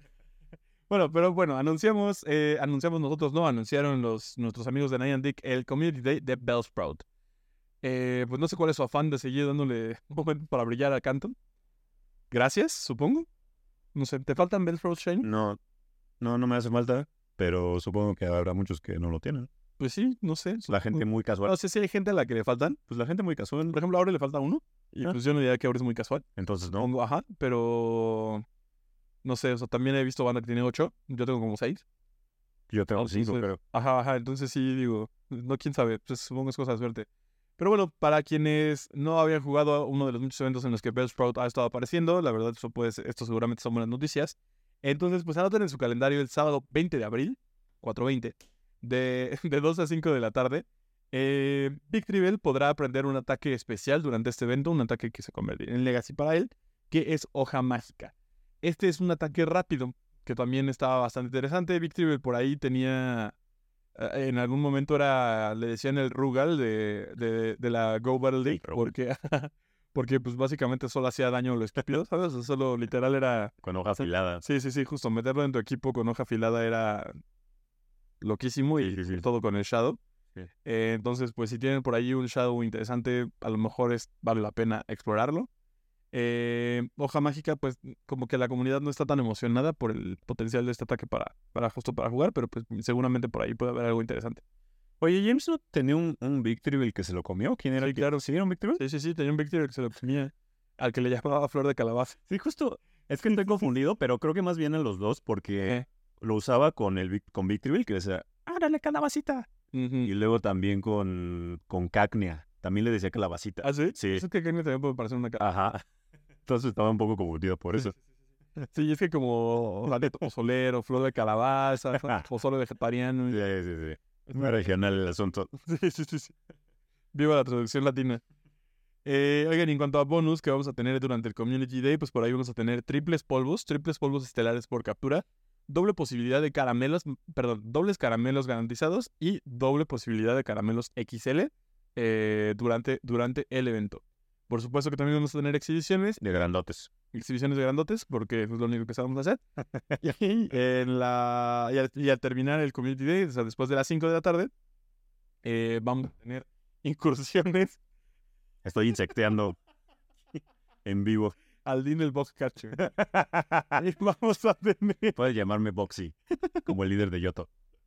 [SPEAKER 1] Bueno, anunciamos nosotros, ¿no? Anunciaron nuestros amigos de Niantic el Community Day de Bellsprout. Pues no sé cuál es su afán de seguir dándole un momento para brillar a Canton. Gracias, supongo. No sé, ¿te faltan Bellsprout shiny?
[SPEAKER 2] No me hace falta, pero supongo que habrá muchos que no lo tienen.
[SPEAKER 1] Pues sí, no sé.
[SPEAKER 2] La gente muy casual.
[SPEAKER 1] No sé si hay gente a la que le faltan. Pues la gente muy casual. Por ejemplo, a Aure le falta uno. Y pues yo no diría que Aure es muy casual.
[SPEAKER 2] Entonces no.
[SPEAKER 1] Ajá, pero... No sé, o sea, también he visto banda que tiene 8. Yo tengo como 6.
[SPEAKER 2] Yo tengo 5, pero...
[SPEAKER 1] Ajá, entonces sí, digo... No, quién sabe. Pues supongo es cosa de suerte. Pero bueno, para quienes no habían jugado a uno de los muchos eventos en los que Bellsprout ha estado apareciendo, la verdad, esto seguramente son buenas noticias. Entonces, pues anoten en su calendario el sábado 20 de abril, 4:20, de 2 a 5 de la tarde. Victreebel podrá aprender un ataque especial durante este evento, un ataque que se convertirá en Legacy para él, que es Hoja Mágica. Este es un ataque rápido, que también estaba bastante interesante. Victreebel por ahí tenía... en algún momento le decían el Rugal de la Go Battle League, porque pues básicamente solo hacía daño a lo estúpido, ¿sabes? O solo literal era...
[SPEAKER 2] Con hoja afilada.
[SPEAKER 1] Sí, justo, meterlo en tu equipo con hoja afilada era loquísimo y
[SPEAKER 2] Sí.
[SPEAKER 1] todo con el Shadow.
[SPEAKER 2] Sí.
[SPEAKER 1] Entonces, pues si tienen por ahí un Shadow interesante, a lo mejor vale la pena explorarlo. Hoja Mágica, pues como que la comunidad no está tan emocionada por el potencial de este ataque justo para jugar, pero pues seguramente por ahí puede haber algo interesante.
[SPEAKER 2] Oye, James no tenía un Victreebel que se lo comió. ¿Quién era?
[SPEAKER 1] Sí, claro.
[SPEAKER 2] ¿Sí era un Victreebel?
[SPEAKER 1] Sí, tenía un Victory que se lo comía, al que le llamaba Flor de Calabaza.
[SPEAKER 2] Sí, justo. Es que estoy confundido, pero creo que más bien en los dos, porque lo usaba con Victreebel, que decía, ¡árale, calabacita! Y luego también con Cacnea. También le decía calabacita.
[SPEAKER 1] ¿Ah, sí?
[SPEAKER 2] Sí.
[SPEAKER 1] Eso es que Cacnea también puede parecer una
[SPEAKER 2] Ajá. Entonces estaba un poco confundido por eso.
[SPEAKER 1] Sí, es que como pozolero, flor de calabaza, pozole vegetariano.
[SPEAKER 2] Sí. Es muy regional el asunto.
[SPEAKER 1] Sí. Viva la traducción latina. Oigan, en cuanto a bonus que vamos a tener durante el Community Day, pues por ahí vamos a tener triples polvos estelares por captura, dobles caramelos garantizados y doble posibilidad de caramelos XL durante el evento. Por supuesto que también vamos a tener exhibiciones
[SPEAKER 2] De grandotes.
[SPEAKER 1] porque es lo único que sabemos hacer. y al terminar el Community Day, o sea, después de las 5 de la tarde, vamos a tener incursiones
[SPEAKER 2] Estoy insecteando en vivo.
[SPEAKER 1] al Din el Box Catcher. Y vamos a tener...
[SPEAKER 2] Puedes llamarme Boxy, como el líder de Yoto.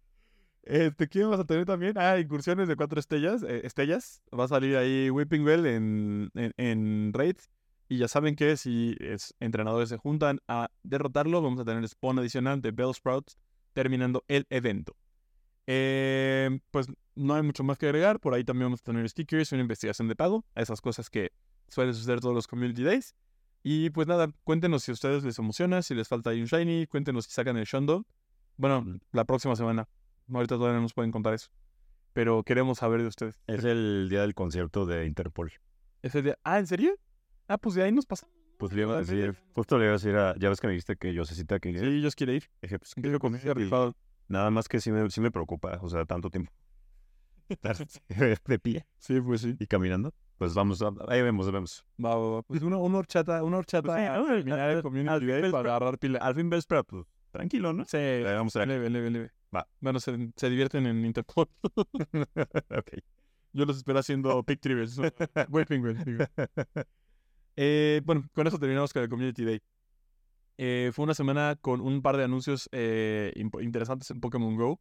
[SPEAKER 1] ¿Qué vamos a tener también? Incursiones de 4 estrellas. Va a salir ahí Whipping Bell en raids. Y ya saben que si entrenadores se juntan a derrotarlo, vamos a tener spawn adicional de Bellsprouts terminando el evento. Pues no hay mucho más que agregar. Por ahí también vamos a tener stickers, una investigación de pago, esas cosas que suelen suceder todos los Community Days. Y pues nada, cuéntenos si a ustedes les emociona, si les falta ahí un Shiny, cuéntenos si sacan el Shondo. Bueno, la próxima semana. Ahorita todavía no nos pueden contar eso. Pero queremos saber de ustedes.
[SPEAKER 2] Es el día del concierto de Interpol.
[SPEAKER 1] Ese día... ¿en serio? Pues de ahí nos pasamos.
[SPEAKER 2] Pues le iba a decir, justo le iba a decir ya ves que me dijiste que Josecita que...
[SPEAKER 1] Sí, ellos quieren ir.
[SPEAKER 2] Dije, pues,
[SPEAKER 1] Quiero con ese rifado.
[SPEAKER 2] nada más que sí me preocupa, o sea, tanto tiempo. Estar de pie
[SPEAKER 1] Sí, pues sí.
[SPEAKER 2] y caminando. Pues vamos, ahí vemos.
[SPEAKER 1] Va. Pues una horchata.
[SPEAKER 2] Pues sí,
[SPEAKER 1] Terminar el Community Day para agarrar pila.
[SPEAKER 2] Al fin ves, pero pues, tranquilo, ¿no?
[SPEAKER 1] Sí,
[SPEAKER 2] Vamos a ver.
[SPEAKER 1] leve.
[SPEAKER 2] Va.
[SPEAKER 1] Bueno, se divierten en Interpol.
[SPEAKER 2] Ok.
[SPEAKER 1] Yo los espero haciendo pick triggers. Whipping Bell, digo. Bueno, con eso terminamos con el Community Day. Fue una semana con un par de anuncios interesantes en Pokémon GO.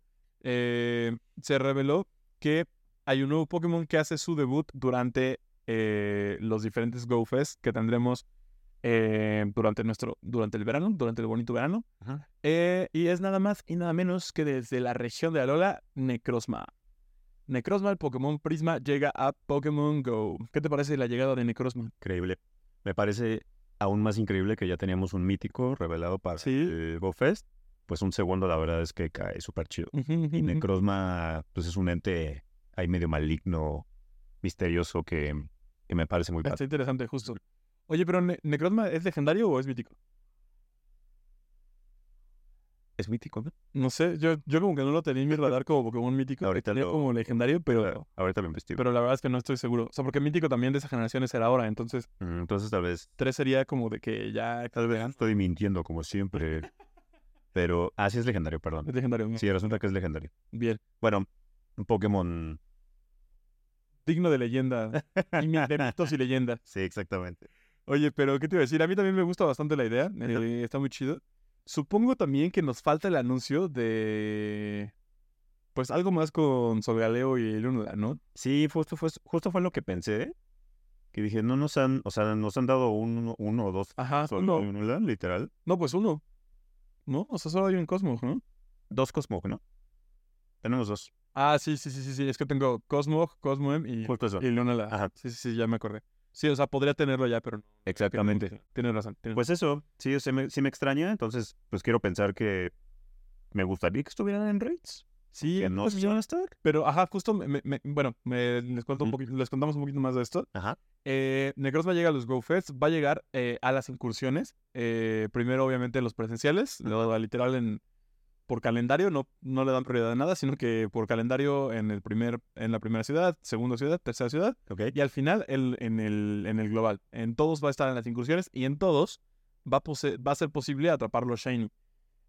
[SPEAKER 1] Se reveló que hay un nuevo Pokémon que hace su debut durante los diferentes Go Fest que tendremos durante el verano, durante el bonito verano.
[SPEAKER 2] Ajá.
[SPEAKER 1] Y es nada más y nada menos que desde la región de Alola, Necrozma. Necrozma, el Pokémon Prisma, llega a Pokémon GO. ¿Qué te parece la llegada de Necrozma?
[SPEAKER 2] Increíble. Me parece aún más increíble que ya teníamos un mítico revelado para el Go Fest. Pues un segundo, la verdad es que cae súper chido. Y Necrozma, pues es un ente ahí medio maligno, misterioso, que me parece muy padre.
[SPEAKER 1] Está interesante, justo. Oye, pero ¿Necrozma es legendario o es mítico?
[SPEAKER 2] ¿Es mítico, no?
[SPEAKER 1] No sé, yo como que no lo tenía en mi radar como Pokémon mítico.
[SPEAKER 2] Ahorita
[SPEAKER 1] como legendario, pero
[SPEAKER 2] ahorita lo investigo.
[SPEAKER 1] Pero la verdad es que no estoy seguro. O sea, porque mítico también de esa generación era ahora, entonces...
[SPEAKER 2] Entonces tal vez...
[SPEAKER 1] 3 sería como de que ya...
[SPEAKER 2] Tal vez estoy mintiendo como siempre. Pero... sí es legendario, perdón.
[SPEAKER 1] Es legendario. ¿No?
[SPEAKER 2] Sí, resulta que es legendario.
[SPEAKER 1] Bien.
[SPEAKER 2] Bueno, un Pokémon...
[SPEAKER 1] digno de leyenda. De mitos y leyendas.
[SPEAKER 2] Sí, exactamente.
[SPEAKER 1] Oye, pero ¿qué te iba a decir? A mí también me gusta bastante la idea. Está muy chido. Supongo también que nos falta el anuncio de... Pues algo más con Solgaleo y Lunala, ¿no?
[SPEAKER 2] Sí, justo fue lo que pensé. Que dije, no nos han dado uno o dos.
[SPEAKER 1] Ajá,
[SPEAKER 2] Lunala, literal.
[SPEAKER 1] No, pues uno. ¿No? O sea, solo hay un Cosmog, ¿no?
[SPEAKER 2] 2 Cosmog, ¿no? Tenemos 2.
[SPEAKER 1] Sí. Es que tengo Cosmog, Cosmoem y Lunala.
[SPEAKER 2] Ajá.
[SPEAKER 1] Sí, ya me acordé. Sí, o sea, podría tenerlo ya, pero no.
[SPEAKER 2] Exactamente.
[SPEAKER 1] Tienes razón.
[SPEAKER 2] Pues eso, sí me extraña. Entonces, pues quiero pensar que me gustaría que estuvieran en raids.
[SPEAKER 1] Sí,
[SPEAKER 2] que no se van a estar.
[SPEAKER 1] Pero, justo, les contamos un poquito más de esto.
[SPEAKER 2] Ajá.
[SPEAKER 1] Necrozma llega a los Go Fest, va a llegar a las incursiones. Primero, obviamente, los presenciales, literal por calendario, no le dan prioridad a nada, sino que por calendario en la primera ciudad, segunda ciudad, tercera ciudad,
[SPEAKER 2] Okay.
[SPEAKER 1] y al final en el global. En todos va a estar en las incursiones y en todos va a ser posible atrapar los Shiny.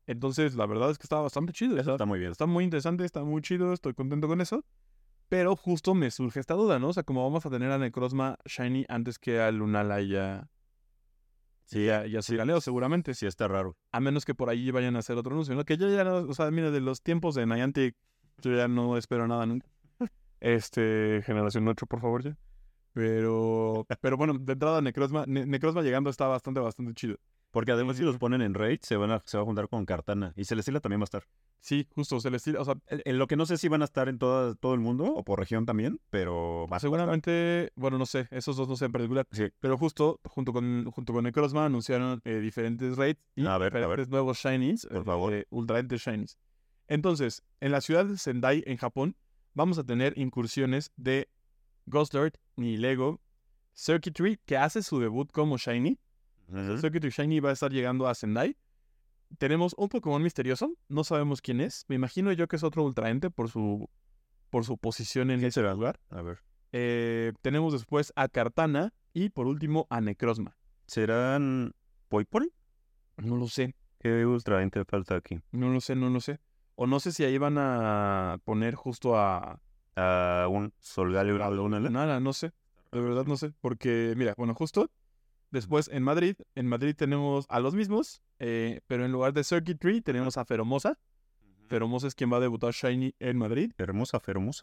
[SPEAKER 1] Entonces, la verdad es que está bastante chido.
[SPEAKER 2] Eso está muy bien.
[SPEAKER 1] Está muy interesante, está muy chido, estoy contento con eso. Pero justo me surge esta duda, ¿no? O sea, como vamos a tener a Necrozma Shiny antes que a Lunala y ya...
[SPEAKER 2] Sí,
[SPEAKER 1] ya se galeo, seguramente.
[SPEAKER 2] Sí, está raro.
[SPEAKER 1] A menos que por ahí vayan a hacer otro anuncio, ¿no? Que yo ya no... O sea, mira, de los tiempos de Niantic, yo ya no espero nada nunca. Generación 8, por favor, ya. Pero bueno, de entrada Necrozma llegando está bastante chido.
[SPEAKER 2] Porque además si los ponen en raid, se va a juntar con Kartana. Y Celesteela también va a estar.
[SPEAKER 1] Sí, justo, Celesteela, o sea...
[SPEAKER 2] En lo que no sé si van a estar en todo el mundo o por región también, pero...
[SPEAKER 1] Seguramente, bueno, no sé, esos dos no sé en particular.
[SPEAKER 2] Sí.
[SPEAKER 1] Pero justo, junto con Necrozma anunciaron diferentes raids y diferentes nuevos Shinies.
[SPEAKER 2] Por favor.
[SPEAKER 1] Ultraentes Shinies. Entonces, en la ciudad de Sendai, en Japón, vamos a tener incursiones de Ghostlord, Nihilego, Circuitry, que hace su debut como Shiny. Circuitry Shiny va a estar llegando a Sendai. Tenemos un Pokémon misterioso, no sabemos quién es. Me imagino yo que es otro Ultraente por su posición en ese lugar.
[SPEAKER 2] A ver.
[SPEAKER 1] Tenemos después a Kartana y por último a Necrozma.
[SPEAKER 2] ¿Serán Poipol?
[SPEAKER 1] No lo sé.
[SPEAKER 2] ¿Qué Ultraente falta aquí?
[SPEAKER 1] No lo sé. O no sé si ahí van a poner justo a
[SPEAKER 2] un Solgaleo.
[SPEAKER 1] Nada, no sé. De verdad no sé. Porque, mira, bueno, justo después en Madrid tenemos a los mismos, pero en lugar de Circuitry tenemos a Feromosa. Feromosa es quien va a debutar Shiny en Madrid.
[SPEAKER 2] Feromosa.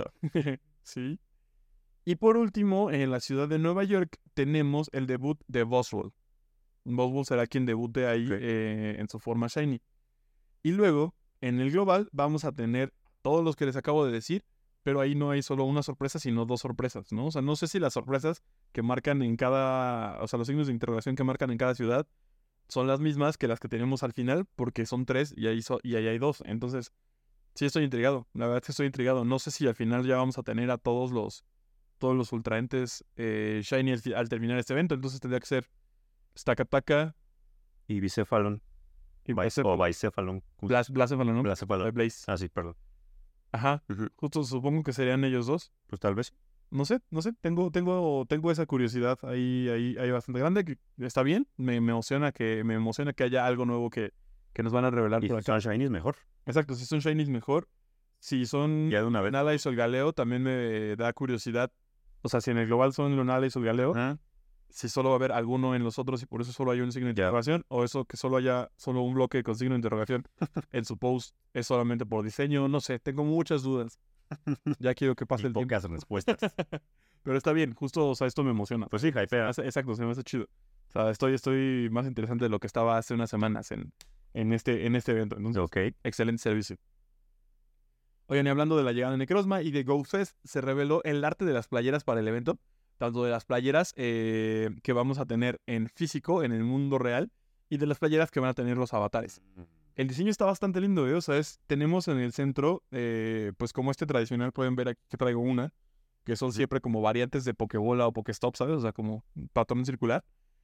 [SPEAKER 1] Sí. Y por último, en la ciudad de Nueva York tenemos el debut de Buzzwole. Buzzwole será quien debute ahí en su forma Shiny. Y luego, en el global, vamos a tener todos los que les acabo de decir, pero ahí no hay solo una sorpresa, sino dos sorpresas, ¿no? O sea, no sé si las sorpresas que marcan en cada... O sea, los signos de interrogación que marcan en cada ciudad son las mismas que las que tenemos al final, porque son 3 y ahí hay 2. Entonces, sí estoy intrigado. La verdad es que estoy intrigado. No sé si al final ya vamos a tener a todos los ultraentes Shiny al terminar este evento. Entonces tendría que ser Stakataka
[SPEAKER 2] y Bicefalon. O Bicefalon.
[SPEAKER 1] Blacephalon, ¿no?
[SPEAKER 2] Blacephalon.
[SPEAKER 1] Blaze.
[SPEAKER 2] Ah, sí, perdón.
[SPEAKER 1] Ajá. Justo supongo que serían ellos dos.
[SPEAKER 2] Pues tal vez.
[SPEAKER 1] No sé. Tengo esa curiosidad ahí bastante grande. Que está bien. Me emociona que haya algo nuevo que nos van a revelar.
[SPEAKER 2] Y
[SPEAKER 1] por acá.
[SPEAKER 2] si son Shinies, mejor.
[SPEAKER 1] Exacto, si son Shinies, mejor. Si son
[SPEAKER 2] ya de una vez.
[SPEAKER 1] Lunala y Solgaleo, también me da curiosidad. O sea, si en el global son Lunala y Solgaleo, si solo va a haber alguno en los otros y por eso solo hay un signo de interrogación, o eso que solo haya solo un bloque con signo de interrogación en su post es solamente por diseño, no sé, tengo muchas dudas. Ya quiero que pase el tiempo.
[SPEAKER 2] Pocas respuestas.
[SPEAKER 1] Pero está bien, justo, o sea, esto me emociona.
[SPEAKER 2] Pues sí, hypea.
[SPEAKER 1] Exacto, se me hace chido. O sea, estoy más interesante de lo que estaba hace unas semanas en este evento. Entonces, excelente servicio. Oigan, y hablando de la llegada de Necrozma y de GoFest, se reveló el arte de las playeras para el evento, tanto de las playeras que vamos a tener en físico, en el mundo real, y de las playeras que van a tener los avatares. El diseño está bastante lindo, o sea, tenemos en el centro, pues como tradicional, pueden ver aquí que traigo una, que son siempre como variantes de Pokébola o Pokéstop, ¿sabes? O sea, como patrón circular.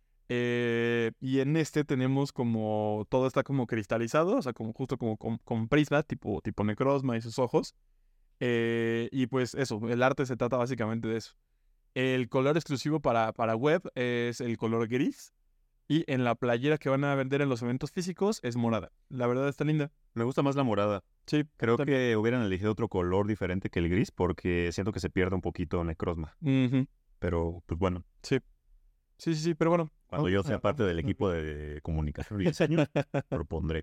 [SPEAKER 1] Y en tenemos como todo está como cristalizado, o sea, como justo como con prisma, tipo Necrozma y sus ojos. Y pues eso, el arte se trata básicamente de eso. El color exclusivo para web es el color gris. Y en la playera que van a vender en los eventos físicos es morada. La verdad está linda.
[SPEAKER 2] Me gusta más la morada.
[SPEAKER 1] Sí.
[SPEAKER 2] Creo que hubieran elegido otro color diferente que el gris porque siento que se pierde un poquito Necrozma. Pero, pues bueno.
[SPEAKER 1] Sí. Sí, pero bueno.
[SPEAKER 2] Cuando yo sea parte del equipo de comunicación y diseño, propondré.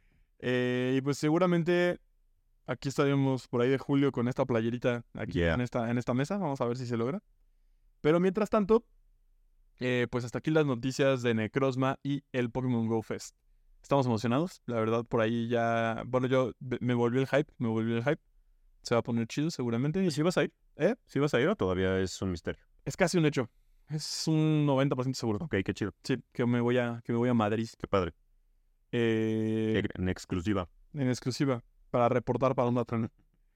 [SPEAKER 1] Y pues seguramente aquí estaremos por ahí de julio con esta playerita aquí en esta mesa. Vamos a ver si se logra. Pero mientras tanto, pues hasta aquí las noticias de Necrozma y el Pokémon Go Fest. Estamos emocionados, la verdad, por ahí ya... Bueno, me volvió el hype. Se va a poner chido seguramente.
[SPEAKER 2] ¿Y si vas a ir? ¿Si vas a ir o todavía es un misterio?
[SPEAKER 1] Es casi un hecho. Es un 90% seguro.
[SPEAKER 2] Ok, qué chido.
[SPEAKER 1] Sí, que me voy a Madrid.
[SPEAKER 2] Qué padre. En exclusiva.
[SPEAKER 1] En exclusiva, para reportar para una trena.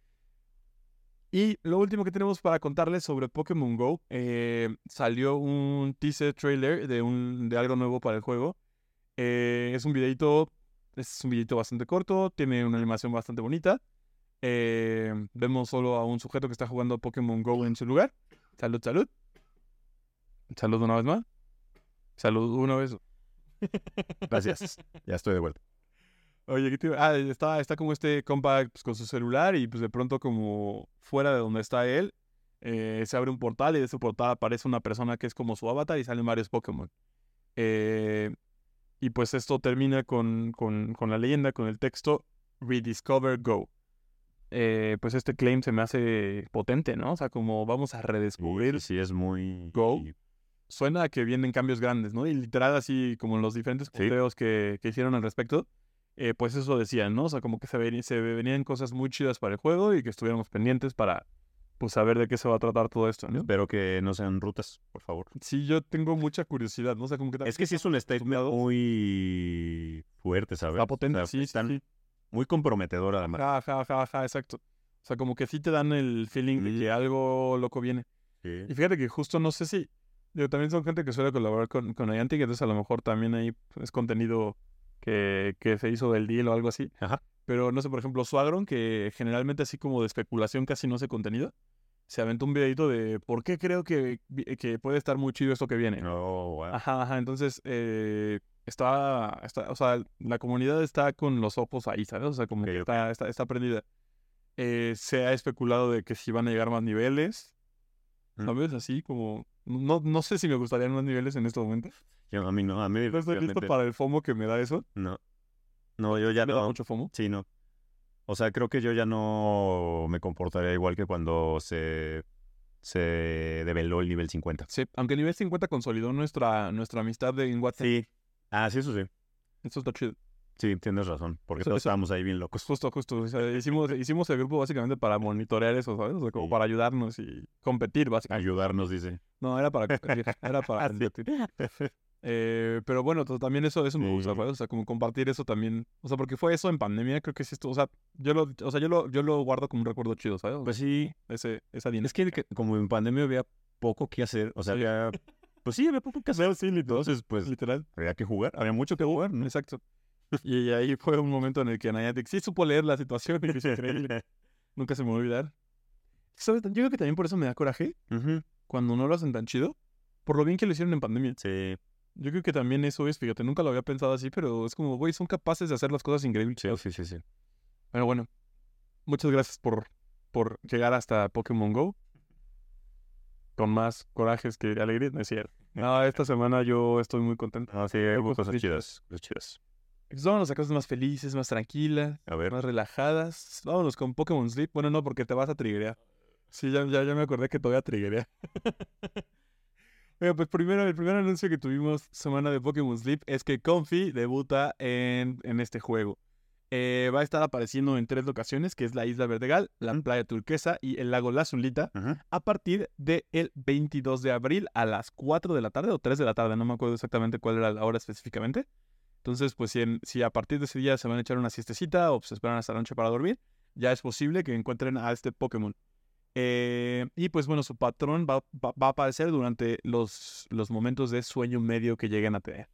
[SPEAKER 1] Y lo último que tenemos para contarles sobre Pokémon Go, salió un teaser trailer de algo nuevo para el juego. Es un videito bastante corto, tiene una animación bastante bonita. Vemos solo a un sujeto que está jugando Pokémon Go en su lugar. Salud. Salud una vez más. Salud una vez.
[SPEAKER 2] Gracias. Ya estoy de vuelta.
[SPEAKER 1] Oye, ¿qué te iba? Está como este compa pues, con su celular y pues de pronto como fuera de donde está él, se abre un portal y de ese portal aparece una persona que es como su avatar y salen varios Pokémon. Eh, y pues esto termina con la leyenda, con el texto Rediscover Go. Pues este claim se me hace potente, ¿no? O sea, como vamos a redescubrir
[SPEAKER 2] Sí, es muy...
[SPEAKER 1] Go. Suena a que vienen cambios grandes, ¿no? Y literal, así como en los diferentes posteos que hicieron al respecto, pues eso decían, ¿no? O sea, como que se venían cosas muy chidas para el juego y que estuviéramos pendientes para, pues, saber de qué se va a tratar todo esto, ¿no?
[SPEAKER 2] Espero que no sean rutas, por favor.
[SPEAKER 1] Sí, yo tengo mucha curiosidad, ¿no? O sea, como que...
[SPEAKER 2] Es que sí es un statement muy fuerte, ¿sabes?
[SPEAKER 1] Está potente,
[SPEAKER 2] O sea,
[SPEAKER 1] sí.
[SPEAKER 2] Muy comprometedor, además.
[SPEAKER 1] Ajá, exacto. O sea, como que sí te dan el feeling de que algo loco viene.
[SPEAKER 2] Sí.
[SPEAKER 1] Y fíjate que justo no sé si... también son gente que suele colaborar con Niantic, entonces a lo mejor también ahí es contenido que se hizo del deal o algo así.
[SPEAKER 2] Ajá.
[SPEAKER 1] Pero no sé, por ejemplo, Suagron, que generalmente así como de especulación casi no hace contenido, se aventó un videito de por qué creo que puede estar muy chido esto que viene.
[SPEAKER 2] Oh, wow.
[SPEAKER 1] Ajá, entonces está, o sea, la comunidad está con los ojos ahí, ¿sabes? O sea, como que está prendida. Se ha especulado de que si van a llegar más niveles, ¿sabes? Así como... No sé si me gustarían más niveles en este momento.
[SPEAKER 2] A mí no, a mí...
[SPEAKER 1] No estoy listo para el FOMO que me da eso.
[SPEAKER 2] No, yo ya
[SPEAKER 1] ¿Me
[SPEAKER 2] no.
[SPEAKER 1] da mucho FOMO?
[SPEAKER 2] Sí, no. O sea, creo que yo ya no me comportaría igual que cuando se develó el nivel 50.
[SPEAKER 1] Sí, aunque el nivel 50 consolidó nuestra amistad en WhatsApp.
[SPEAKER 2] Sí. Ah, sí, eso sí.
[SPEAKER 1] Eso está chido.
[SPEAKER 2] Sí, tienes razón, porque todos estábamos ahí bien locos.
[SPEAKER 1] Justo. O sea, hicimos el grupo básicamente para monitorear eso, ¿sabes? O sea, como para ayudarnos y competir, básicamente.
[SPEAKER 2] Ayudarnos, dice.
[SPEAKER 1] No, era para competir. Era para competir. Pero bueno, también eso me gusta, ¿sabes? O sea, como compartir eso también. O sea, porque fue eso en pandemia, creo que sí esto, o sea, yo lo guardo como un recuerdo chido, ¿sabes?
[SPEAKER 2] Pues sí.
[SPEAKER 1] Esa dinámica.
[SPEAKER 2] Es que como en pandemia había poco que hacer, o sea, había... Pues sí, había poco que hacer.
[SPEAKER 1] Sí, literal.
[SPEAKER 2] Entonces, pues,
[SPEAKER 1] literal.
[SPEAKER 2] había que jugar, había mucho que jugar, ¿no?
[SPEAKER 1] Exacto. Y ahí fue un momento en el que Niantic sí supo leer la situación y es increíble. Nunca se me va a olvidar. ¿Sabes? Yo creo que también por eso me da coraje cuando no lo hacen tan chido, por lo bien que lo hicieron en pandemia.
[SPEAKER 2] Sí.
[SPEAKER 1] Yo creo que también eso es, fíjate, nunca lo había pensado así, pero es como, güey, son capaces de hacer las cosas increíbles.
[SPEAKER 2] Sí.
[SPEAKER 1] Pero bueno, muchas gracias por llegar hasta Pokémon GO. Con más corajes que alegrías, no es cierto. No, esta semana yo estoy muy contento.
[SPEAKER 2] Ah, sí, hubo cosas chidas.
[SPEAKER 1] Vámonos a cosas más felices, más tranquilas,
[SPEAKER 2] A ver.
[SPEAKER 1] más relajadas. Vámonos con Pokémon Sleep. Bueno, no, porque te vas a triggerear. Sí, ya me acordé que te voy a triggerear. Bueno, pues el primer anuncio que tuvimos semana de Pokémon Sleep es que Comfey debuta en este juego. Va a estar apareciendo en 3 locaciones, que es la Isla Verdegal, la Playa Turquesa y el Lago La Zulita, a partir del 22 de abril a las 4 de la tarde o 3 de la tarde, no me acuerdo exactamente cuál era la hora específicamente. Entonces, pues si a partir de ese día se van a echar una siestecita o se esperan hasta la noche para dormir, ya es posible que encuentren a este Pokémon. Y pues bueno, su patrón va a aparecer durante los momentos de sueño medio que lleguen a tener.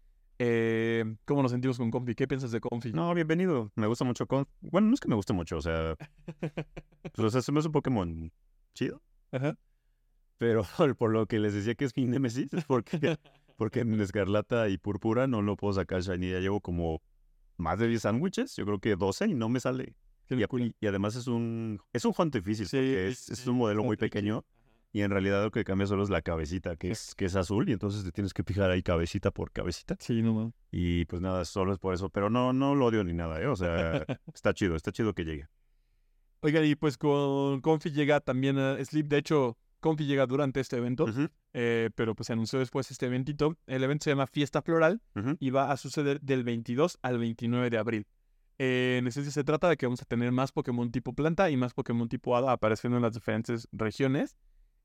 [SPEAKER 1] ¿Cómo nos sentimos con Comfey? ¿Qué piensas de Comfey?
[SPEAKER 2] No, bienvenido. Me gusta mucho Bueno, no es que me guste mucho, o sea... pues, o sea, se me hace un Pokémon chido.
[SPEAKER 1] Ajá.
[SPEAKER 2] Pero por lo que les decía que es mi némesis, es porque en Escarlata y Púrpura no lo puedo sacar Shiny. Ya llevo como más de 10 sándwiches, yo creo que 12 y no me sale. Y además es un hunt difícil, porque es un modelo muy pequeño. Y en realidad lo que cambia solo es la cabecita, que es azul, y entonces te tienes que fijar ahí cabecita por cabecita.
[SPEAKER 1] Sí, no mames.
[SPEAKER 2] Y pues nada, solo es por eso. Pero no lo odio ni nada, ¿eh? O sea, está chido que llegue.
[SPEAKER 1] Oigan, y pues con Comfey llega también a Sleep. De hecho, Comfey llega durante este evento, pero pues se anunció después este eventito. El evento se llama Fiesta Floral y va a suceder del 22 al 29 de abril. En esencia se trata de que vamos a tener más Pokémon tipo planta y más Pokémon tipo hada apareciendo en las diferentes regiones.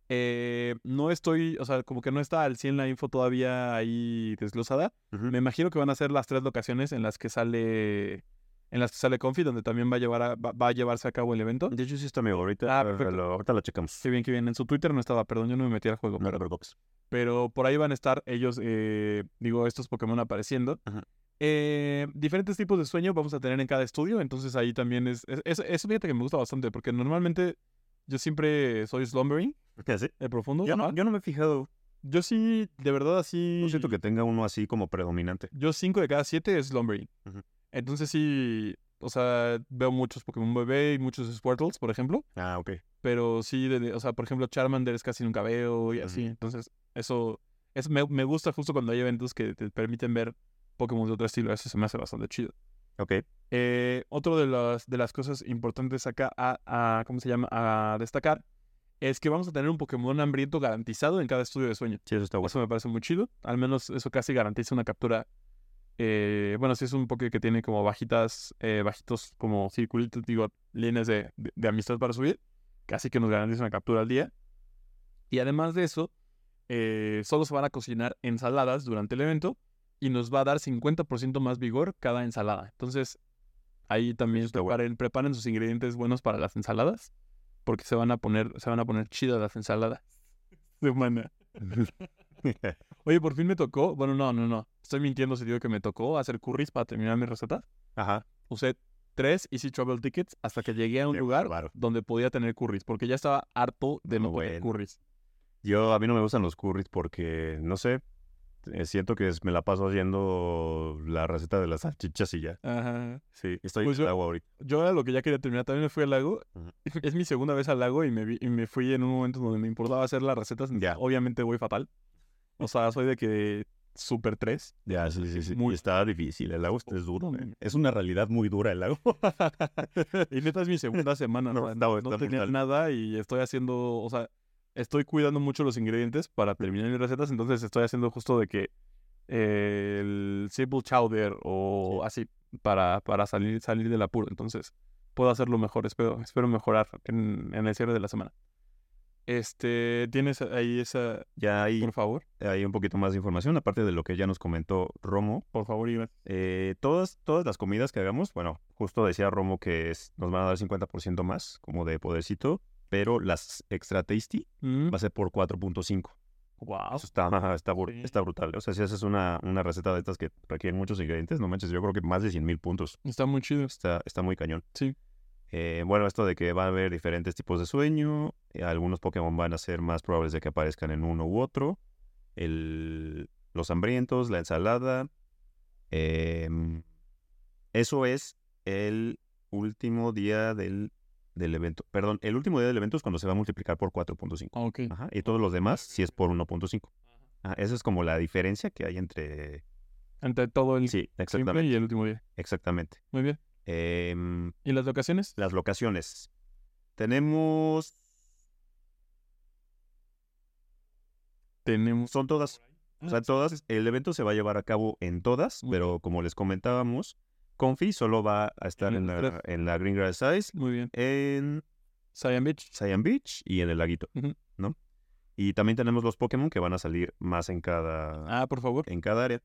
[SPEAKER 1] No estoy, o sea, como que no está al 100 la info todavía ahí desglosada. Me imagino que van a ser las 3 locaciones en las que sale Comfey, donde también va a llevarse a cabo el evento.
[SPEAKER 2] De hecho, sí está amigo. Ahorita lo checamos.
[SPEAKER 1] Qué bien. En su Twitter no estaba, perdón, yo no me metí al juego.
[SPEAKER 2] No te preocupes.
[SPEAKER 1] Pero por ahí van a estar ellos, estos Pokémon apareciendo. Diferentes tipos de sueño vamos a tener en cada estudio, entonces ahí también eso fíjate que me gusta bastante, porque normalmente yo siempre soy slumbering.
[SPEAKER 2] ¿Qué hace?
[SPEAKER 1] El profundo.
[SPEAKER 2] Yo no me he fijado.
[SPEAKER 1] Yo sí, de verdad, así...
[SPEAKER 2] No siento que tenga uno así como predominante.
[SPEAKER 1] Yo 5 de cada 7 es slumbering. Entonces sí, o sea, veo muchos Pokémon bebé y muchos Squirtles, por ejemplo.
[SPEAKER 2] Ah, ok.
[SPEAKER 1] Pero sí, o sea, por ejemplo, Charmander casi nunca veo y así. Entonces, eso me gusta justo cuando hay eventos que te permiten ver Pokémon de otro estilo. Eso se me hace bastante chido.
[SPEAKER 2] Ok.
[SPEAKER 1] Otro de las cosas importantes acá ¿cómo se llama? A destacar es que vamos a tener un Pokémon hambriento garantizado en cada estudio de sueño.
[SPEAKER 2] Sí, eso está bueno.
[SPEAKER 1] Eso me parece muy chido. Al menos eso casi garantiza una captura. Bueno, sí es un Poké que tiene como bajitos como circulitos, digo, líneas de amistad para subir. Casi que nos garantiza una captura al día. Y además de eso, solo se van a cocinar ensaladas durante el evento y nos va a dar 50% más vigor cada ensalada. Entonces, ahí también preparen sus ingredientes buenos para las ensaladas, porque se van a poner chidas las ensaladas. De humana. Oye, por fin me tocó. Bueno, no. Estoy mintiendo si digo que me tocó hacer curries para terminar mi receta.
[SPEAKER 2] Ajá.
[SPEAKER 1] Usé 3 Easy Travel Tickets hasta que llegué a un lugar donde podía tener curries, porque ya estaba harto de no tener curries.
[SPEAKER 2] A mí no me gustan los curries porque, no sé, siento que me la paso haciendo la receta de las salchichas y ya.
[SPEAKER 1] Ajá.
[SPEAKER 2] Sí, estoy en el lago ahorita.
[SPEAKER 1] Yo era lo que ya quería terminar. También me fui al lago. Es mi segunda vez al lago y me fui en un momento donde me importaba hacer las recetas. Ya. Obviamente voy fatal. O sea, soy de que super 3.
[SPEAKER 2] Ya, sí. Está difícil. El lago es duro. Es una realidad muy dura el lago.
[SPEAKER 1] Y neta es mi segunda semana. No tenía nada y estoy haciendo, o sea, estoy cuidando mucho los ingredientes para terminar mis recetas. Entonces estoy haciendo justo de que el simple chowder o así para salir del apuro. Entonces puedo hacerlo mejor. Espero mejorar en el cierre de la semana. ¿Tienes ahí esa?
[SPEAKER 2] Ya hay,
[SPEAKER 1] por favor.
[SPEAKER 2] Hay un poquito más de información, aparte de lo que ya nos comentó Romo.
[SPEAKER 1] Por favor, Iván.
[SPEAKER 2] Todas las comidas que hagamos, bueno, justo decía Romo que nos van a dar 50% más, como de podercito, pero las extra tasty va a ser por 4.5.
[SPEAKER 1] Wow.
[SPEAKER 2] Eso está brutal. O sea, si haces una receta de estas que requieren muchos ingredientes, no manches, yo creo que más de 100,000 puntos.
[SPEAKER 1] Está muy chido.
[SPEAKER 2] Está muy cañón.
[SPEAKER 1] Sí.
[SPEAKER 2] Bueno, esto de que va a haber diferentes tipos de sueño, algunos Pokémon van a ser más probables de que aparezcan en uno u otro, los hambrientos, la ensalada. Eso es el último día del evento. Perdón, el último día del evento es cuando se va a multiplicar por 4.5.
[SPEAKER 1] Ok.
[SPEAKER 2] Ajá, y todos los demás sí es por 1.5. Esa es como la diferencia que hay entre
[SPEAKER 1] todo el
[SPEAKER 2] simple
[SPEAKER 1] y el último día.
[SPEAKER 2] Exactamente.
[SPEAKER 1] Muy bien. ¿Y las locaciones?
[SPEAKER 2] Las locaciones. Tenemos... Son todas. O sea, todas. El evento se va a llevar a cabo en todas, pero como les comentábamos, Comfy solo va a estar en la Greengrass Ice.
[SPEAKER 1] Muy bien.
[SPEAKER 2] En
[SPEAKER 1] Cyan
[SPEAKER 2] Beach y en el laguito, ¿no? Y también tenemos los Pokémon que van a salir más en cada...
[SPEAKER 1] por favor.
[SPEAKER 2] En cada área.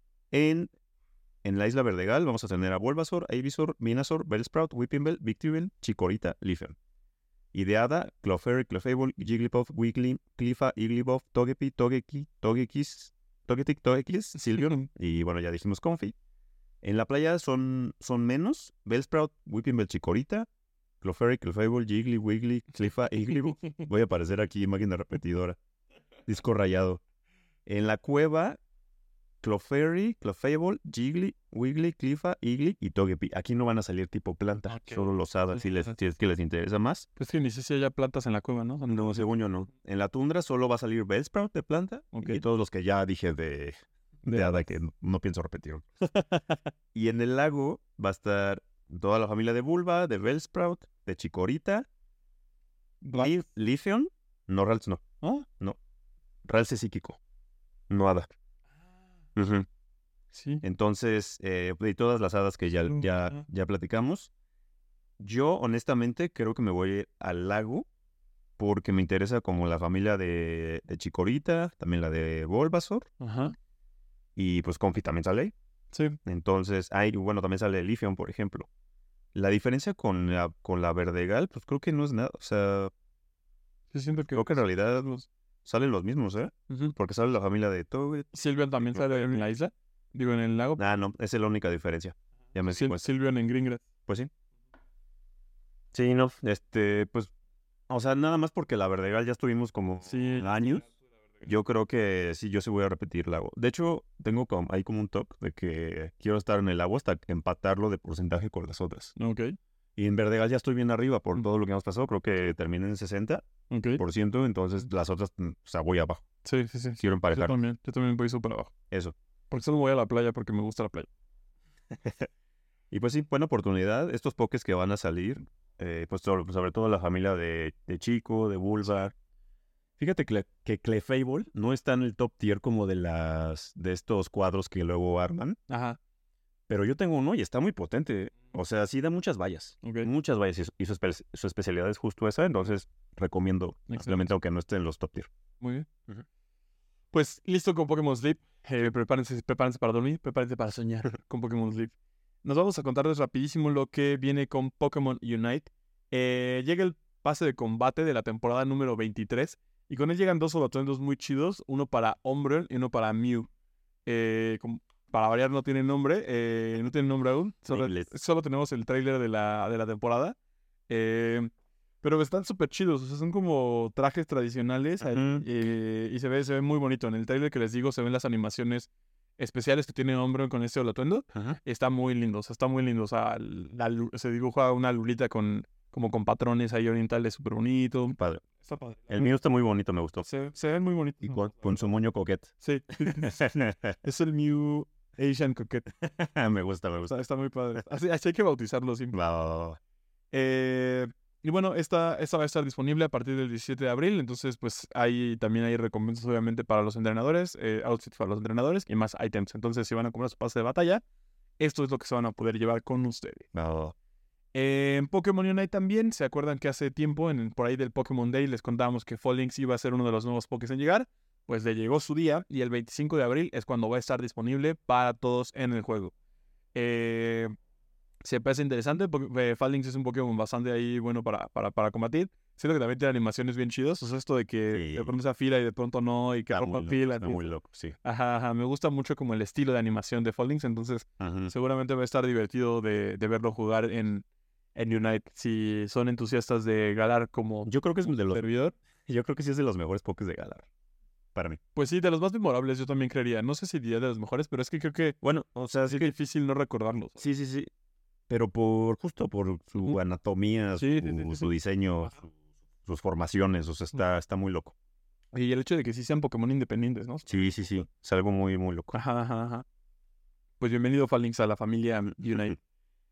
[SPEAKER 2] En la Isla Verdegal vamos a tener a Bulbasaur, Ivysaur, Venusaur, Bellsprout, Weepinbell, Victreebel, Chikorita, Leafeon. Y de Hada, Clefairy, Clefable, Jigglypuff, Wiggly, Cliffa, Igglybuff, Togepi, Togekiss, Sylveon. Y bueno, ya dijimos Comfy. En la playa son menos. Bellsprout, Weepinbell, Chikorita, Clefairy, Clefable, Jiggly, Wiggly, Cliffa, Igglybuff. Voy a aparecer aquí máquina repetidora. Disco rayado. En la cueva... Clefairy, Clefable, Jiggly, Wiggly, Cliffa, Iggly y Togepi. Aquí no van a salir tipo planta, solo los hadas, si es que les interesa más.
[SPEAKER 1] Pues que ni sé si haya plantas en la cueva, ¿no?
[SPEAKER 2] No, según yo no. En la tundra solo va a salir Bellsprout de planta y todos los que ya dije de hada que no pienso repetir. Y en el lago va a estar toda la familia de Bulba, de Bellsprout, de Chikorita, Leafeon. No, Ralts no. No. Ralts es psíquico, no hada.
[SPEAKER 1] Sí.
[SPEAKER 2] Entonces, de todas las hadas que ya platicamos, yo honestamente creo que me voy al lago porque me interesa como la familia de Chikorita, también la de Bulbasaur. Y pues Comfy también sale ahí.
[SPEAKER 1] Sí.
[SPEAKER 2] Entonces, bueno, también sale Leafeon, por ejemplo. La diferencia con la Verdegal, pues creo que no es nada. O sea, creo que en realidad salen los mismos, ¿eh? Porque sale la familia de Togepi.
[SPEAKER 1] ¿Silvian también sale en la isla? Digo, en el lago.
[SPEAKER 2] No, esa es la única diferencia. Ya me
[SPEAKER 1] Silvian en Greengrass.
[SPEAKER 2] Pues sí. Sí, no, pues, o sea, nada más porque la Verdegal ya estuvimos como años. Yo creo que sí, yo sí voy a repetir Lago. De hecho, tengo ahí como un toque de que quiero estar en el Lago hasta empatarlo de porcentaje con las otras.
[SPEAKER 1] Ok.
[SPEAKER 2] Y en Verdegas ya estoy bien arriba por todo lo que hemos pasado. Creo que terminé en 60%, entonces las otras, o sea, voy abajo.
[SPEAKER 1] Sí.
[SPEAKER 2] Quiero emparejar.
[SPEAKER 1] Yo también voy súper abajo.
[SPEAKER 2] Eso.
[SPEAKER 1] Porque solo voy a la playa porque me gusta la playa.
[SPEAKER 2] Y pues sí, buena oportunidad. Estos pokés que van a salir, pues sobre todo la familia de Chico, de Bulbar. Fíjate que Clefable no está en el top tier como de estos cuadros que luego arman.
[SPEAKER 1] Ajá.
[SPEAKER 2] Pero yo tengo uno y está muy potente. O sea, sí da muchas vallas.
[SPEAKER 1] Okay.
[SPEAKER 2] Muchas vallas. Y su especialidad es justo esa. Entonces, recomiendo simplemente aunque no esté en los top tier.
[SPEAKER 1] Muy bien. Pues listo con Pokémon Sleep. Prepárense para dormir. Prepárense para soñar con Pokémon Sleep. Nos vamos a contarles rapidísimo lo que viene con Pokémon Unite. Llega el pase de combate de la temporada número 23. Y con él llegan dos atuendos muy chidos. Uno para Umbreon y uno para Mew. Para variar no tiene nombre. No tiene nombre aún. Solo tenemos el tráiler de la temporada. Pero están súper chidos. O sea, son como trajes tradicionales. Y se ve muy bonito. En el tráiler que les digo se ven las animaciones especiales que tiene Umbreon con este atuendo. Está muy lindo. O sea, está muy lindo. O sea, se dibuja una lulita como con patrones ahí orientales súper bonito.
[SPEAKER 2] Padre.
[SPEAKER 1] Está padre.
[SPEAKER 2] El mío está muy bonito, me gustó.
[SPEAKER 1] Se ven muy bonitos.
[SPEAKER 2] Y con su moño coquete.
[SPEAKER 1] Sí. Es el Mew Asian Coquette.
[SPEAKER 2] Me gusta.
[SPEAKER 1] Está muy padre. Así hay que bautizarlo siempre.
[SPEAKER 2] Va.
[SPEAKER 1] Y bueno, esta va a estar disponible a partir del 17 de abril. Entonces, pues también hay recompensas obviamente para los entrenadores, outfits para los entrenadores y más items. Entonces, si van a comprar su pase de batalla, esto es lo que se van a poder llevar con ustedes.
[SPEAKER 2] Va.
[SPEAKER 1] En Pokémon Unite también, ¿se acuerdan que hace tiempo, por ahí del Pokémon Day, les contábamos que Fallings iba a ser uno de los nuevos Pokés en llegar? Pues le llegó su día y el 25 de abril es cuando va a estar disponible para todos en el juego. Se parece interesante porque Fallings es un Pokémon bastante ahí bueno para combatir. Siento que también tiene animaciones bien chidas. O sea, esto de que de pronto se afila y de pronto no y que rompa fila.
[SPEAKER 2] Está muy loco, sí.
[SPEAKER 1] Ajá. Me gusta mucho como el estilo de animación de Fallings. Entonces, seguramente va a estar divertido de verlo jugar en Unite. Si son entusiastas de Galar como
[SPEAKER 2] yo creo que es de los
[SPEAKER 1] servidor.
[SPEAKER 2] Yo creo que sí es de los mejores Pokés de Galar. Para mí.
[SPEAKER 1] Pues sí, de los más memorables yo también creería. No sé si diría de los mejores, pero es que creo que...
[SPEAKER 2] Bueno, o sea,
[SPEAKER 1] sí que es difícil no recordarlos.
[SPEAKER 2] Sí. Pero justo por su anatomía, su diseño, sus formaciones, o sea, está muy loco.
[SPEAKER 1] Y el hecho de que sí sean Pokémon independientes, ¿no?
[SPEAKER 2] Sí. Es algo muy, muy loco.
[SPEAKER 1] Ajá. Pues bienvenido, Fallings, a la familia Unite.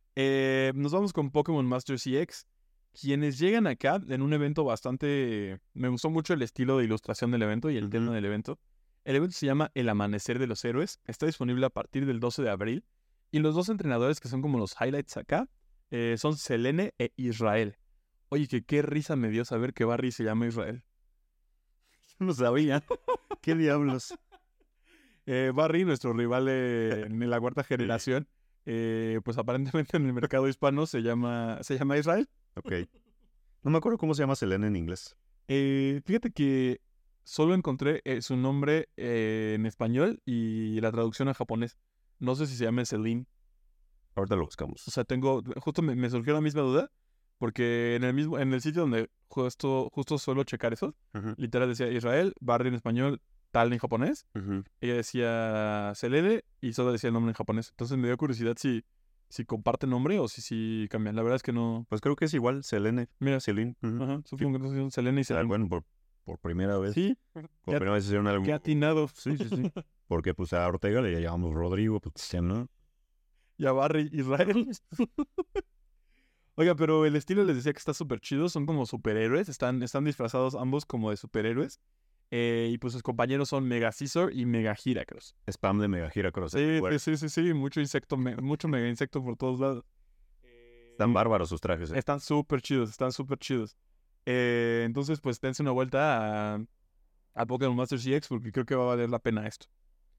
[SPEAKER 1] Nos vamos con Pokémon Master CX. Quienes llegan acá en un evento bastante... Me gustó mucho el estilo de ilustración del evento y el tema del evento. El evento se llama El Amanecer de los Héroes. Está disponible a partir del 12 de abril. Y los dos entrenadores que son como los highlights acá son Selene e Israel. Oye, qué risa me dio saber que Barry se llama Israel.
[SPEAKER 2] Yo no sabía. ¿Qué diablos?
[SPEAKER 1] Barry, nuestro rival en la cuarta generación, pues aparentemente en el mercado hispano se llama Israel.
[SPEAKER 2] Ok. No me acuerdo cómo se llama Selene en inglés.
[SPEAKER 1] Fíjate que solo encontré su nombre en español y la traducción a japonés. No sé si se llama Celine.
[SPEAKER 2] Ahorita lo buscamos.
[SPEAKER 1] O sea, justo me surgió la misma duda, porque en el sitio donde justo suelo checar eso, literal decía Israel, Barry en español, tal en japonés. Ella decía Selene y solo decía el nombre en japonés. Entonces me dio curiosidad si comparte nombre o si cambian. La verdad es que no.
[SPEAKER 2] Pues creo que es igual, Selene.
[SPEAKER 1] Mira,
[SPEAKER 2] Celine.
[SPEAKER 1] Ajá, supongo que son Selene y Selene.
[SPEAKER 2] Bueno, por primera vez.
[SPEAKER 1] Sí.
[SPEAKER 2] Por primera vez hicieron algo.
[SPEAKER 1] Qué atinado.
[SPEAKER 2] Sí. Porque pues a Ortega le llamamos Rodrigo, pues ¿no?
[SPEAKER 1] Y a Barry Israel. Oiga, pero el estilo les decía que está súper chido. Son como superhéroes. Están disfrazados ambos como de superhéroes. Y pues sus compañeros son Mega Scizor y Mega Heracross.
[SPEAKER 2] Spam de Mega Heracross.
[SPEAKER 1] Sí. Mucho Mega Insecto por todos lados.
[SPEAKER 2] Están bárbaros sus trajes.
[SPEAKER 1] Están súper chidos. Entonces, pues dense una vuelta a Pokémon Master CX porque creo que va a valer la pena esto.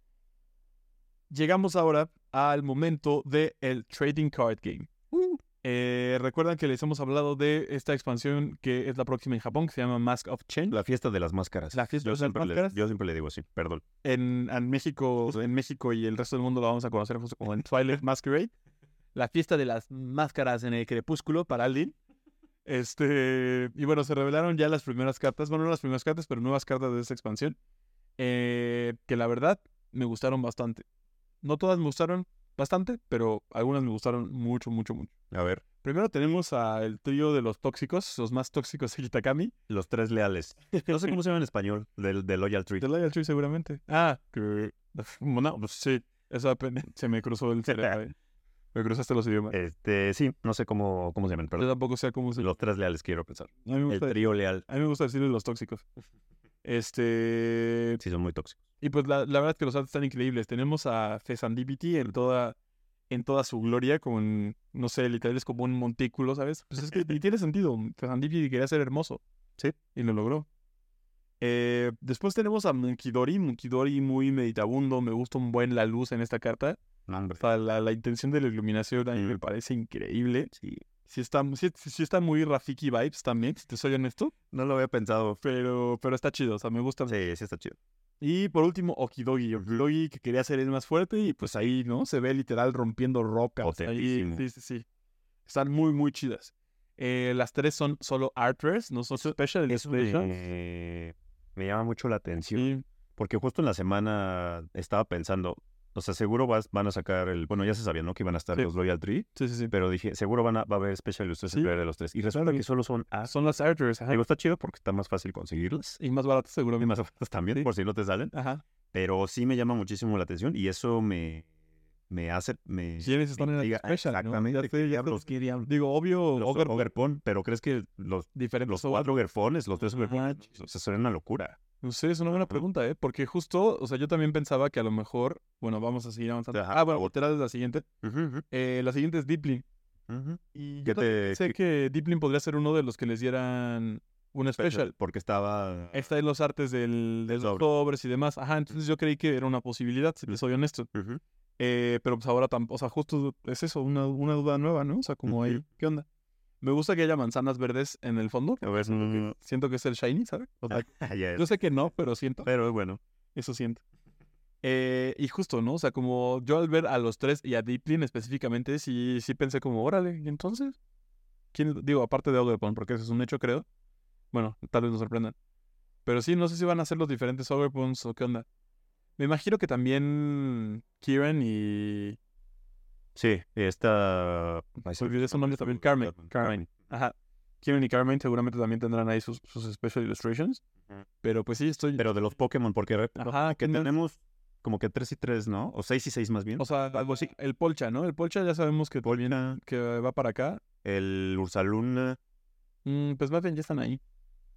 [SPEAKER 1] Llegamos ahora al momento del Trading Card Game. Recuerdan que les hemos hablado de esta expansión que es la próxima en Japón, que se llama Mask of Change.
[SPEAKER 2] La fiesta de las máscaras.
[SPEAKER 1] La fiesta de las máscaras.
[SPEAKER 2] Yo siempre le digo así, perdón.
[SPEAKER 1] En México y el resto del mundo lo vamos a conocer justo como en Twilight Masquerade. La fiesta de las máscaras en el crepúsculo para Aldin. Y bueno, se revelaron ya las primeras cartas. Bueno, no las primeras cartas, pero nuevas cartas de esta expansión. que la verdad me gustaron bastante. No todas me gustaron bastante, pero algunas me gustaron mucho, mucho, mucho.
[SPEAKER 2] A ver.
[SPEAKER 1] Primero tenemos al trío de los tóxicos, los más tóxicos de Kitakami.
[SPEAKER 2] Los 3 leales. No sé cómo se llama en español, de Loyal Tree.
[SPEAKER 1] De Loyal Tree seguramente. Ah, que... No, pues sí, eso apenas se me cruzó el cerebro. Me cruzaste los idiomas.
[SPEAKER 2] Sí, no sé cómo se llaman,
[SPEAKER 1] Yo
[SPEAKER 2] perdón.
[SPEAKER 1] tampoco sé cómo se...
[SPEAKER 2] Los 3 leales quiero pensar.
[SPEAKER 1] A mí me gusta,
[SPEAKER 2] El trío leal.
[SPEAKER 1] a mí me gusta decirles los tóxicos.
[SPEAKER 2] Sí, son muy tóxicos.
[SPEAKER 1] Y pues la verdad es que los artes están increíbles. Tenemos a Fesandipity en toda su gloria, con, no sé, literal es como un montículo, ¿sabes? Pues es que y tiene sentido. Fesandipity quería ser hermoso.
[SPEAKER 2] Sí.
[SPEAKER 1] Y lo logró. Después tenemos a Munkidori. Munkidori muy meditabundo. Me gusta un buen la luz en esta carta.
[SPEAKER 2] No, hombre.
[SPEAKER 1] O sea, la intención de la iluminación a mí me parece increíble.
[SPEAKER 2] Sí.
[SPEAKER 1] Sí está muy Rafiki vibes también, si te soy honesto.
[SPEAKER 2] No lo había pensado.
[SPEAKER 1] Pero está chido, o sea, me gusta.
[SPEAKER 2] Sí, sí está chido.
[SPEAKER 1] Y por último, Okidogi. Okidogi que quería ser el más fuerte y pues ahí, ¿no? Se ve literal rompiendo rocas. Ahí,
[SPEAKER 2] Potentísimo.
[SPEAKER 1] sí. Están muy, muy chidas. Las 3 son solo arters, no son special
[SPEAKER 2] Eso
[SPEAKER 1] illustrations.
[SPEAKER 2] me llama mucho la atención.
[SPEAKER 1] Sí,
[SPEAKER 2] Porque justo en la semana estaba pensando, o sea, seguro van a sacar bueno, ya se sabía, ¿no? Que iban a estar
[SPEAKER 1] Sí.
[SPEAKER 2] los Loyal Tree,
[SPEAKER 1] sí.
[SPEAKER 2] pero dije, seguro va a haber Special Illustrations
[SPEAKER 1] Sí.
[SPEAKER 2] de los 3. Y resulta que solo son
[SPEAKER 1] Son las arters, ajá.
[SPEAKER 2] Digo, está chido porque está más fácil conseguirlas.
[SPEAKER 1] Y más baratas
[SPEAKER 2] Y
[SPEAKER 1] seguramente.
[SPEAKER 2] más baratas también,
[SPEAKER 1] Sí.
[SPEAKER 2] por si no te salen.
[SPEAKER 1] Ajá.
[SPEAKER 2] Pero sí me llama muchísimo la atención y eso me hace...
[SPEAKER 1] ¿Quiénes están en
[SPEAKER 2] diga,
[SPEAKER 1] la special, no?
[SPEAKER 2] exactamente,
[SPEAKER 1] Ya
[SPEAKER 2] ¿qué
[SPEAKER 1] sé.
[SPEAKER 2] diablos?
[SPEAKER 1] Digo, obvio,
[SPEAKER 2] Los Ogerpon, pero ¿crees que los
[SPEAKER 1] diferentes
[SPEAKER 2] 4 Ogerpones, los 3 Ogerpon,
[SPEAKER 1] Ah,
[SPEAKER 2] o sea, sería una locura?
[SPEAKER 1] No sé, es una buena pregunta, Porque justo, o sea, yo también pensaba que a lo mejor, bueno, vamos a seguir avanzando.
[SPEAKER 2] Ajá,
[SPEAKER 1] Bueno,
[SPEAKER 2] por
[SPEAKER 1] literal es la siguiente. La siguiente es Deepling. Y yo también pensé que Deepling podría ser uno de los que les dieran un special.
[SPEAKER 2] Porque estaba...
[SPEAKER 1] Está en los artes de los
[SPEAKER 2] sobre.
[SPEAKER 1] sobres y demás. Ajá, entonces yo creí que era una posibilidad, si te soy honesto. Pero pues ahora tampoco, o sea, justo es eso, una duda nueva, ¿no? O sea, como ahí, ¿qué onda? Me gusta que haya manzanas verdes en el fondo.
[SPEAKER 2] A ver,
[SPEAKER 1] Siento que es el shiny, ¿sabes? O sea,
[SPEAKER 2] ya es.
[SPEAKER 1] yo sé que no, pero siento.
[SPEAKER 2] Pero bueno.
[SPEAKER 1] Eso siento. Y justo, ¿no? O sea, como yo al ver a los 3 y a Deepling específicamente, sí pensé como, órale, ¿y entonces? ¿Quién? Digo, aparte de Ogerpon, porque eso es un hecho, creo. Bueno, tal vez nos sorprendan. Pero sí, no sé si van a ser los diferentes Ogerpons o qué onda. Me imagino que también Kieran y...
[SPEAKER 2] Sí, esta...
[SPEAKER 1] olvidé su nombre también, Carmine. Ajá. Kieran y Carmine seguramente también tendrán ahí sus special illustrations. Pero pues sí,
[SPEAKER 2] Pero de los Pokémon, porque
[SPEAKER 1] Ajá,
[SPEAKER 2] que tenemos como que 3 y 3, ¿no? O 6 y 6 más bien.
[SPEAKER 1] O sea, algo así. El Polcha, ¿no? El Polcha ya sabemos que va para acá.
[SPEAKER 2] El Ursaluna.
[SPEAKER 1] Pues más bien ya están ahí.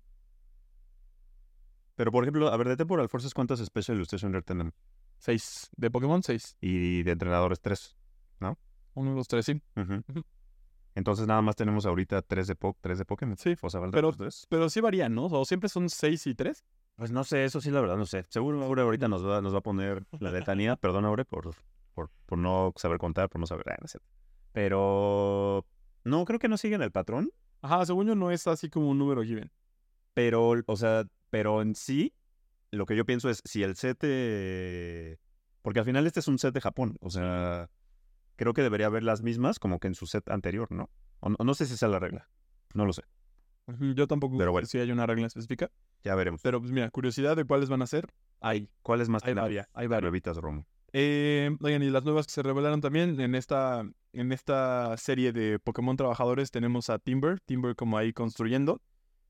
[SPEAKER 2] Pero por ejemplo, a ver, de Temporal Forces, ¿cuántas Special Illustration Rare tenemos?
[SPEAKER 1] 6. De Pokémon, 6.
[SPEAKER 2] Y de entrenadores 3.
[SPEAKER 1] 1, 2, 3, sí.
[SPEAKER 2] Entonces nada más tenemos ahorita 3 de Pokémon.
[SPEAKER 1] Sí,
[SPEAKER 2] o sea,
[SPEAKER 1] pero sí varían, ¿no? O siempre son 6 y 3.
[SPEAKER 2] Pues no sé, eso sí la verdad no sé. Seguro Aure ahorita nos va a poner la letanía. Perdón, Aure, por no saber contar, por no saber. No sé. Pero no, creo que no siguen el patrón.
[SPEAKER 1] Ajá, según yo no es así como un número given.
[SPEAKER 2] Pero, o sea, pero en sí, lo que yo pienso es si el set porque al final este es un set de Japón. O sea, creo que debería haber las mismas como que en su set anterior, ¿no? O no sé si sea la regla. No lo sé.
[SPEAKER 1] Yo tampoco
[SPEAKER 2] Pero bueno.
[SPEAKER 1] sé si hay una regla específica.
[SPEAKER 2] Ya veremos.
[SPEAKER 1] Pero pues mira, curiosidad de cuáles van a ser.
[SPEAKER 2] ¿Cuáles más
[SPEAKER 1] Hay
[SPEAKER 2] tenemos?
[SPEAKER 1] varias.
[SPEAKER 2] Nuevitas, Romo.
[SPEAKER 1] Oigan, y las nuevas que se revelaron también en esta serie de Pokémon trabajadores tenemos a Timber como ahí construyendo.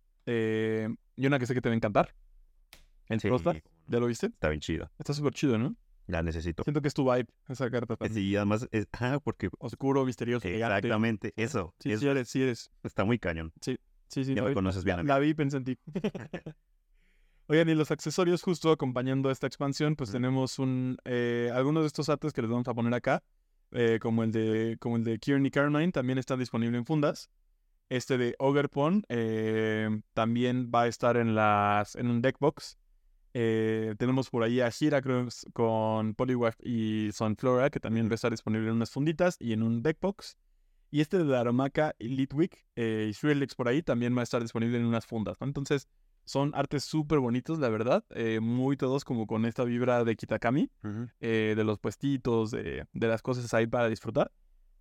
[SPEAKER 1] Y una que sé que te va a encantar. El Frostlass. ¿Ya lo viste?
[SPEAKER 2] Está bien chido.
[SPEAKER 1] Está súper chido, ¿no?
[SPEAKER 2] La necesito.
[SPEAKER 1] Siento que es tu vibe esa carta también.
[SPEAKER 2] Sí, además porque...
[SPEAKER 1] Oscuro, misterioso, gigante.
[SPEAKER 2] Exactamente, eso.
[SPEAKER 1] Sí, sí eres.
[SPEAKER 2] Está muy cañón.
[SPEAKER 1] Sí.
[SPEAKER 2] Ya me conoces bien.
[SPEAKER 1] La vi y pensé en ti. Oigan, y los accesorios justo acompañando esta expansión, pues tenemos algunos de estos artes que les vamos a poner acá, como el de Kieran y Carmine, también está disponible en fundas. Este de Ogerpon también va a estar en un deckbox. Tenemos por ahí a Shira con Poliwag y Sunflora, que también va a estar disponible en unas funditas y en un deckbox. Y este de Aromaka y Litwick y Shrillex por ahí también va a estar disponible en unas fundas, ¿no? Entonces, son artes súper bonitos, la verdad. Muy todos como con esta vibra de Kitakami, de los puestitos, de las cosas ahí para disfrutar.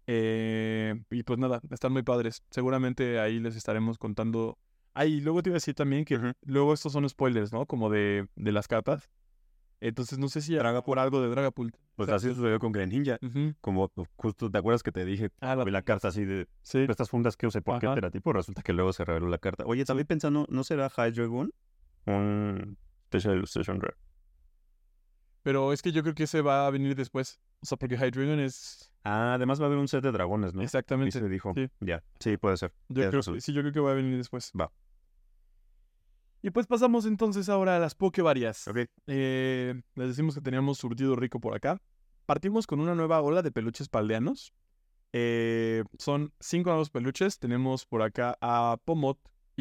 [SPEAKER 1] Y pues nada, están muy padres. Seguramente ahí les estaremos contando. Y luego te iba a decir también que luego estos son spoilers, ¿no? Como de las cartas. Entonces no sé si haga por algo de Dragapult.
[SPEAKER 2] Pues así sucedió con Greninja. Como justo, ¿te acuerdas que te dije la carta así de estas fundas que usé por qué era tipo? Resulta que luego se reveló la carta. Oye, también pensando, ¿no será Hydreigon un Special Illustration Rare?
[SPEAKER 1] Pero es que yo creo que ese va a venir después. O sea, porque Hydreigon es...
[SPEAKER 2] además va a haber un set de dragones, ¿no?
[SPEAKER 1] Exactamente.
[SPEAKER 2] Y se dijo,
[SPEAKER 1] sí.
[SPEAKER 2] Ya, sí, puede ser.
[SPEAKER 1] Yo creo que va a venir después.
[SPEAKER 2] Va.
[SPEAKER 1] Y pues pasamos entonces ahora a las Pokevarias.
[SPEAKER 2] Ok.
[SPEAKER 1] Les decimos que teníamos surtido rico por acá. Partimos con una nueva ola de peluches paldeanos. Son 5 nuevos peluches. Tenemos por acá a Pomo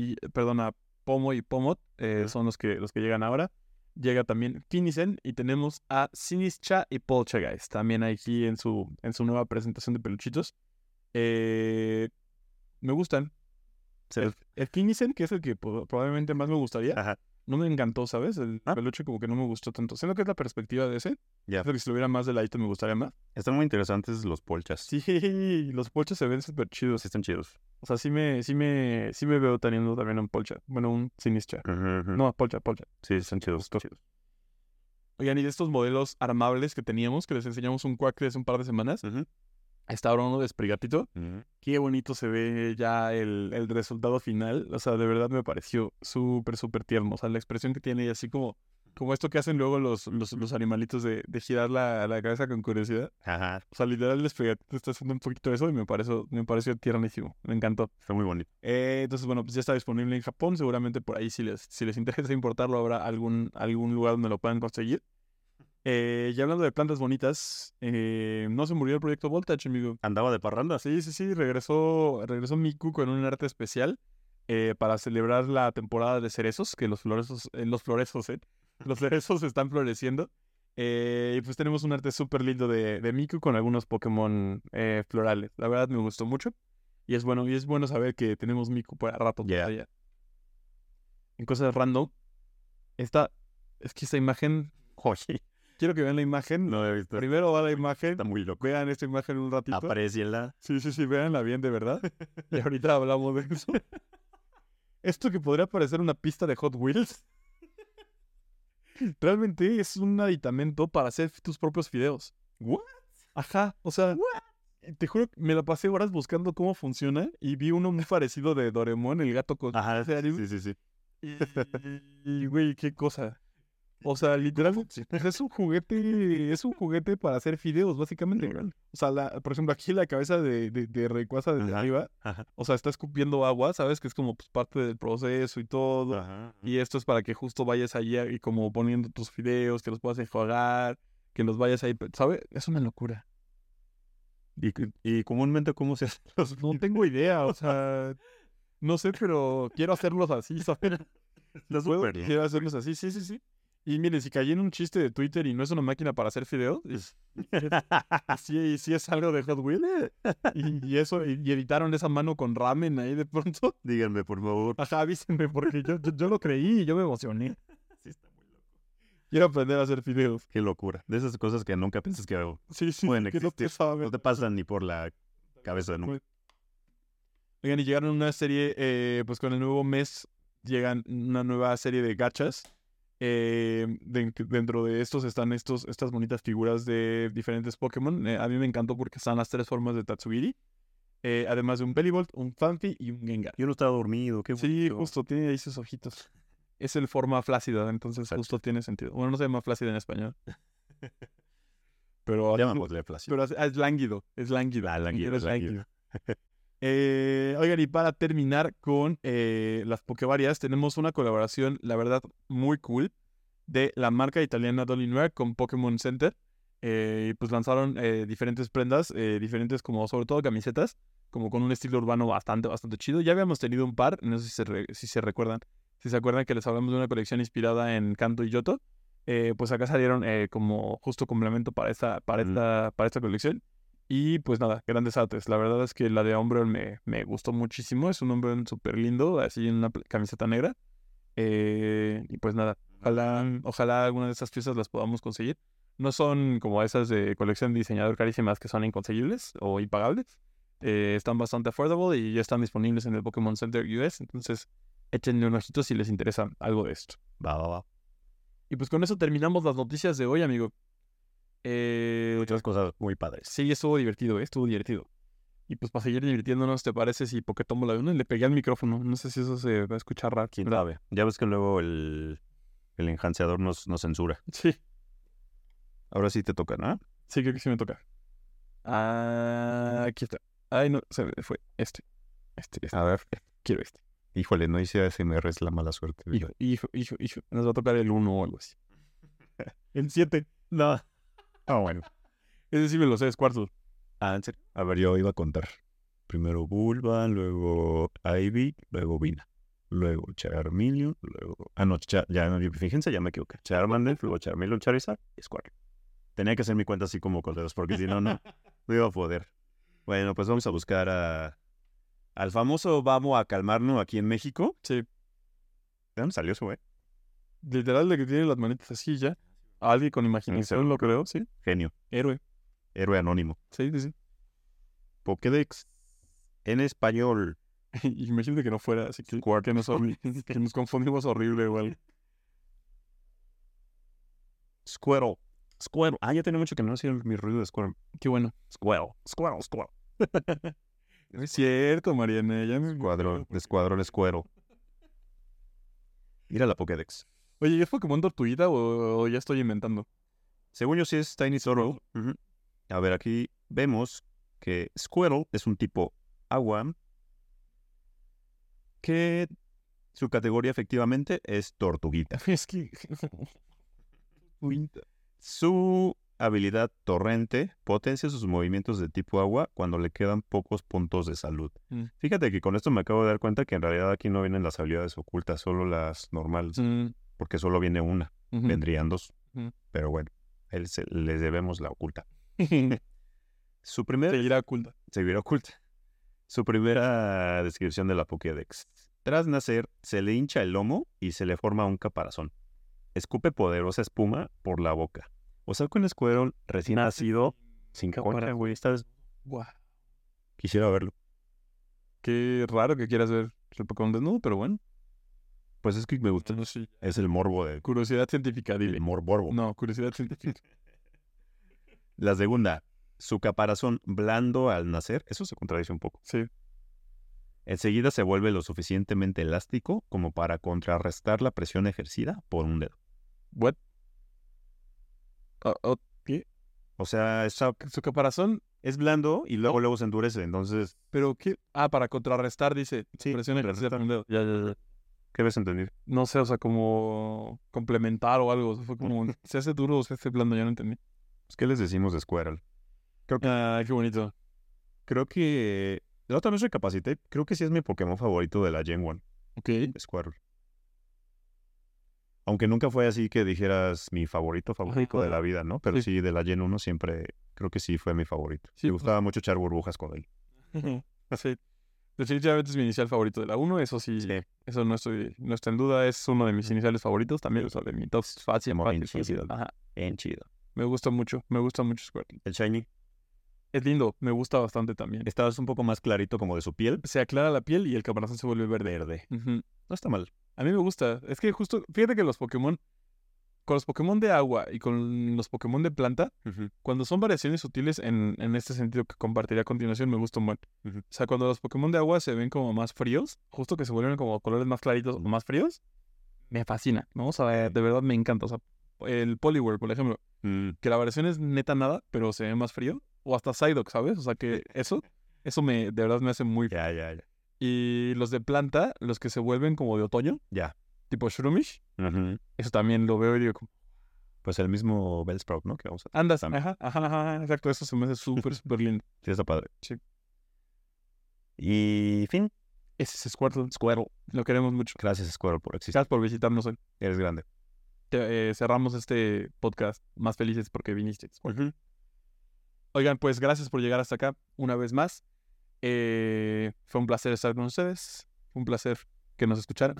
[SPEAKER 1] y Pomot. Son los que llegan ahora. Llega también Finisen y tenemos a Sinistcha y Poltergeist. También aquí en su nueva presentación de peluchitos. Me gustan. El Finisen, que es el que probablemente más me gustaría, no me encantó, ¿sabes? El peluche como que no me gustó tanto. Siento que es la perspectiva de ese. Creo que si lo hubiera más de ladito me gustaría más.
[SPEAKER 2] Están muy interesantes los polchas.
[SPEAKER 1] Sí, los polchas se ven súper chidos.
[SPEAKER 2] Sí, están chidos.
[SPEAKER 1] O sea, sí me veo teniendo también un polcha. Bueno, un Sinistcha. No, polcha.
[SPEAKER 2] Sí, están chidos.
[SPEAKER 1] Oigan, y de estos modelos armables que teníamos, que les enseñamos un Quack hace un par de semanas, está ahora uno de Sprigatito. Qué bonito se ve ya el resultado final. O sea, de verdad me pareció súper, súper tierno. O sea, la expresión que tiene y así como esto que hacen luego los animalitos de girar la cabeza con curiosidad. O sea, literal el Sprigatito está haciendo un poquito de eso y me pareció tiernísimo. Me encantó.
[SPEAKER 2] Está muy bonito.
[SPEAKER 1] Entonces, bueno, pues ya está disponible en Japón. Seguramente por ahí si les interesa importarlo habrá algún lugar donde lo puedan conseguir. Ya hablando de plantas bonitas, no se murió el proyecto Voltage, amigo.
[SPEAKER 2] ¿Andaba de parranda?
[SPEAKER 1] Sí, regresó Miku con un arte especial para celebrar la temporada de cerezos, que los cerezos están floreciendo. Y pues tenemos un arte súper lindo de Miku con algunos Pokémon florales. La verdad me gustó mucho. Y es bueno saber que tenemos Miku para rato todavía. En cosas random, es que esta imagen... Oye, quiero que vean la imagen.
[SPEAKER 2] No he visto.
[SPEAKER 1] Primero va la imagen.
[SPEAKER 2] Está muy loco.
[SPEAKER 1] Vean esta imagen un ratito.
[SPEAKER 2] Aprécienla.
[SPEAKER 1] Sí, véanla bien, de verdad. Y ahorita hablamos de eso. Esto que podría parecer una pista de Hot Wheels, realmente es un aditamento para hacer tus propios fideos.
[SPEAKER 2] ¿What?
[SPEAKER 1] Ajá, o sea, te juro que me la pasé horas buscando cómo funciona y vi uno muy parecido de Doraemon, el gato con...
[SPEAKER 2] Ajá, sí.
[SPEAKER 1] Y güey, qué cosa. O sea, literalmente es un juguete para hacer fideos, básicamente. O sea, por ejemplo, aquí la cabeza de Rayquaza desde arriba, o sea, está escupiendo agua, ¿sabes? Que es como pues, parte del proceso y todo. Y esto es para que justo vayas allí y como poniendo tus fideos, que los puedas enjuagar, que los vayas ahí, ¿sabes? Es una locura.
[SPEAKER 2] Y comúnmente, ¿cómo se hacen los
[SPEAKER 1] No tengo idea, o sea, no sé, pero quiero hacerlos así, ¿sabes? Quiero hacerlos así, sí. Y miren, si caí en un chiste de Twitter y no es una máquina para hacer fideos, sí es algo de Hot Wheels. Y eso, y editaron esa mano con ramen ahí de pronto.
[SPEAKER 2] Díganme, por favor.
[SPEAKER 1] Ajá, avísenme, porque yo lo creí y yo me emocioné.
[SPEAKER 2] Sí, está muy loco.
[SPEAKER 1] Quiero aprender a hacer fideos.
[SPEAKER 2] Qué locura. De esas cosas que nunca piensas que pueden existir. No te pasan ni por la cabeza nunca.
[SPEAKER 1] Oigan, y llegaron una serie, pues con el nuevo mes, llegan una nueva serie de gachas. Dentro de estos están estas bonitas figuras de diferentes Pokémon. A mí me encantó porque están las 3 formas de Tatsugiri. Además de un Bellibolt, un Phanpy y un Gengar.
[SPEAKER 2] Yo no estaba dormido, qué bonito.
[SPEAKER 1] Sí, justo, tiene ahí sus ojitos. Es el forma flácida, entonces justo tiene sentido. Bueno, no se llama flácida en español. Pero es lánguido. Es lánguido.
[SPEAKER 2] Lánguido.
[SPEAKER 1] Oigan, y para terminar con las Pokevarias, tenemos una colaboración, la verdad, muy cool, de la marca italiana Dolinware con Pokémon Center. Y pues lanzaron diferentes prendas, diferentes como sobre todo camisetas, como con un estilo urbano bastante chido. Ya habíamos tenido un par, no sé si se recuerdan. Si se acuerdan que les hablamos de una colección inspirada en Kanto y Yoto, pues acá salieron como justo complemento para esta colección. Y pues nada, grandes artes. La verdad es que la de Umbreon me gustó muchísimo. Es un Umbreon súper lindo, así en una camiseta negra. Y pues nada, ojalá alguna de esas piezas las podamos conseguir. No son como esas de colección de diseñador carísimas que son inconseguibles o impagables. Están bastante affordable y ya están disponibles en el Pokémon Center US. Entonces, échenle un ojito si les interesa algo de esto.
[SPEAKER 2] Va.
[SPEAKER 1] Y pues con eso terminamos las noticias de hoy, amigo.
[SPEAKER 2] Muchas cosas muy padres.
[SPEAKER 1] Sí, estuvo divertido, estuvo divertido. Y pues para seguir divirtiéndonos, ¿te parece si Pokétomo la uno? Le pegué al micrófono. No sé si eso se va a escuchar raro.
[SPEAKER 2] ¿Quién sabe? Ya ves que luego el enhanceador nos censura.
[SPEAKER 1] Sí,
[SPEAKER 2] Ahora sí te toca, ¿no?
[SPEAKER 1] sí, creo que sí me toca. Ah, aquí está. Ay, no, se me fue. Este.
[SPEAKER 2] A ver.
[SPEAKER 1] Quiero este.
[SPEAKER 2] Híjole, no hice ASMR, es la mala suerte.
[SPEAKER 1] Hijo. Nos va a tocar el 1 o algo así. El 7. No.
[SPEAKER 2] Bueno.
[SPEAKER 1] Ese sí me lo sé, es cuarto.
[SPEAKER 2] ¿En serio? A ver, yo iba a contar. Primero Bulban, luego Ivy, luego Vina. Luego Charmeleon, luego... no, fíjense, ya me equivoqué. Charmander, luego Charmeleon, Charizard y Squirtle. Tenía que hacer mi cuenta así como corderos, porque si no, no iba a poder. Bueno, pues vamos a buscar al famoso Vamos a Calmarnos aquí en México.
[SPEAKER 1] Sí.
[SPEAKER 2] ¿De dónde salió eso, güey?
[SPEAKER 1] Literal de que tiene las manitas así ya. Alguien con imaginación, lo creo, sí.
[SPEAKER 2] Genio.
[SPEAKER 1] Héroe
[SPEAKER 2] anónimo.
[SPEAKER 1] Sí.
[SPEAKER 2] Pokédex en español.
[SPEAKER 1] Imagínate que no fuera así que nos confundimos horrible o algo.
[SPEAKER 2] Squirtle. Ya tiene mucho que no hacía mi ruido de Squirtle.
[SPEAKER 1] Qué bueno.
[SPEAKER 2] Squirtle.
[SPEAKER 1] No es cierto, Mariana. Ya me...
[SPEAKER 2] Escuadrón Squirtle. Mira la Pokédex.
[SPEAKER 1] Oye, ¿es Pokémon Tortuguita o ya estoy inventando?
[SPEAKER 2] Según yo sí es Tiny Turtle. A ver, aquí vemos que Squirtle es un tipo agua que su categoría efectivamente es tortuguita.
[SPEAKER 1] Es que...
[SPEAKER 2] Su habilidad torrente potencia sus movimientos de tipo agua cuando le quedan pocos puntos de salud. Fíjate que con esto me acabo de dar cuenta que en realidad aquí no vienen las habilidades ocultas, solo las normales. Porque solo viene una. Vendrían dos. Pero bueno, les debemos la oculta.
[SPEAKER 1] Seguirá oculta.
[SPEAKER 2] Seguirá oculta. Su primera descripción de la Pokédex. Tras nacer, se le hincha el lomo y se le forma un caparazón. Escupe poderosa espuma por la boca. O sea, con Squirtle recién nacido, sin caparazón, güey.
[SPEAKER 1] Wow.
[SPEAKER 2] Quisiera verlo.
[SPEAKER 1] Qué raro que quieras ver el Pokémon desnudo, pero bueno.
[SPEAKER 2] Pues es que me gusta.
[SPEAKER 1] No, sí.
[SPEAKER 2] Es el morbo de...
[SPEAKER 1] Curiosidad científica, dile.
[SPEAKER 2] El morborbo.
[SPEAKER 1] No, curiosidad científica.
[SPEAKER 2] La segunda. Su caparazón blando al nacer. Eso se contradice un poco.
[SPEAKER 1] Sí.
[SPEAKER 2] Enseguida se vuelve lo suficientemente elástico como para contrarrestar la presión ejercida por un dedo.
[SPEAKER 1] ¿What? ¿Qué?
[SPEAKER 2] O sea,
[SPEAKER 1] Su caparazón...
[SPEAKER 2] es blando y luego se endurece, entonces...
[SPEAKER 1] ¿Pero qué? Para contrarrestar, dice.
[SPEAKER 2] Sí,
[SPEAKER 1] presión ejercida por un dedo. Ya.
[SPEAKER 2] ¿Qué ves entender?
[SPEAKER 1] No sé, o sea, como complementar o algo. O sea, fue como, ¿se hace duro o se hace blando? Ya no entendí.
[SPEAKER 2] Pues, ¿qué les decimos de Squirtle?
[SPEAKER 1] Qué bonito.
[SPEAKER 2] Creo que... La otra vez recapacité. Creo que sí es mi Pokémon favorito de la Gen 1.
[SPEAKER 1] Ok.
[SPEAKER 2] Squirtle. Aunque nunca fue así que dijeras mi favorito de la vida, ¿no? Pero sí, de la Gen 1 siempre... Creo que sí fue mi favorito.
[SPEAKER 1] Sí,
[SPEAKER 2] Me gustaba mucho echar burbujas con él.
[SPEAKER 1] Sí. Definitivamente es mi inicial favorito de la 1. Eso sí. Eso no está en duda. Es uno de mis iniciales favoritos también. O sea, de mi top fácil.
[SPEAKER 2] Chido.
[SPEAKER 1] Ajá.
[SPEAKER 2] Bien chido.
[SPEAKER 1] Me gusta mucho Squirtle.
[SPEAKER 2] El Shiny.
[SPEAKER 1] Es lindo, me gusta bastante también.
[SPEAKER 2] Esta es un poco más clarito como de su piel.
[SPEAKER 1] Se aclara la piel y el caparazón se vuelve verde.
[SPEAKER 2] No está mal.
[SPEAKER 1] A mí me gusta. Es que justo, fíjate que con los Pokémon de agua y con los Pokémon de planta, cuando son variaciones sutiles en este sentido que compartiré a continuación, me gustan mucho. O sea, cuando los Pokémon de agua se ven como más fríos, justo que se vuelven como colores más claritos o más fríos, me fascina, ¿no? O sea, de verdad me encanta. O sea, el Poliwhirl, por ejemplo, que la variación es neta nada, pero se ve más frío. O hasta Psyduck, ¿sabes? O sea que eso de verdad me hace muy...
[SPEAKER 2] Ya.
[SPEAKER 1] Y los de planta, los que se vuelven como de otoño, tipo Shroomish, eso también lo veo y digo como...
[SPEAKER 2] Pues el mismo Bellsprout, ¿no? Que vamos a...
[SPEAKER 1] Andas, ajá, exacto, eso se me hace súper lindo.
[SPEAKER 2] Sí, está padre.
[SPEAKER 1] Sí.
[SPEAKER 2] Y fin.
[SPEAKER 1] Ese es Squirtle. Lo queremos mucho.
[SPEAKER 2] Gracias, Squirtle, por existir.
[SPEAKER 1] Gracias por visitarnos hoy.
[SPEAKER 2] Eres grande.
[SPEAKER 1] Cerramos este podcast más felices porque viniste. Oigan, pues gracias por llegar hasta acá una vez más. Fue un placer estar con ustedes. Fue un placer que nos escucharan.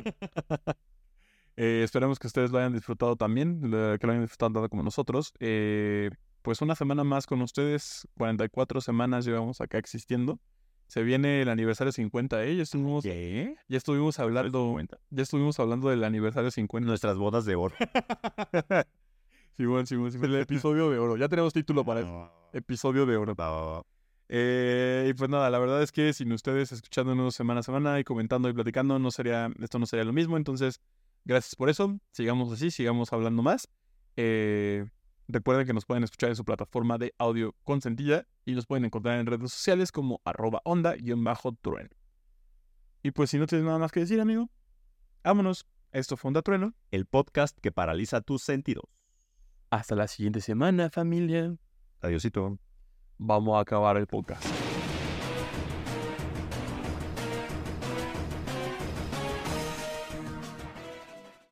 [SPEAKER 1] Esperamos que ustedes lo hayan disfrutado también, que lo hayan disfrutado tanto como nosotros. Pues una semana más con ustedes, 44 semanas llevamos acá existiendo. Se viene el aniversario 50, ¿eh?
[SPEAKER 2] ¿Qué?
[SPEAKER 1] Ya estuvimos hablando del aniversario 50.
[SPEAKER 2] Nuestras bodas de oro.
[SPEAKER 1] Sí, el episodio de oro. Ya tenemos título para eso. Episodio de oro. Y pues nada, la verdad es que sin ustedes escuchándonos semana a semana y comentando y platicando, esto no sería lo mismo. Entonces, gracias por eso. Sigamos así, sigamos hablando más. Recuerden que nos pueden escuchar en su plataforma de audio consentida y nos pueden encontrar en redes sociales como @onda_trueno. Y pues si no tienes nada más que decir, amigo, vámonos. Esto fue Onda Trueno,
[SPEAKER 2] el podcast que paraliza tus sentidos.
[SPEAKER 1] Hasta la siguiente semana, familia.
[SPEAKER 2] Adiósito.
[SPEAKER 1] Vamos a acabar el podcast.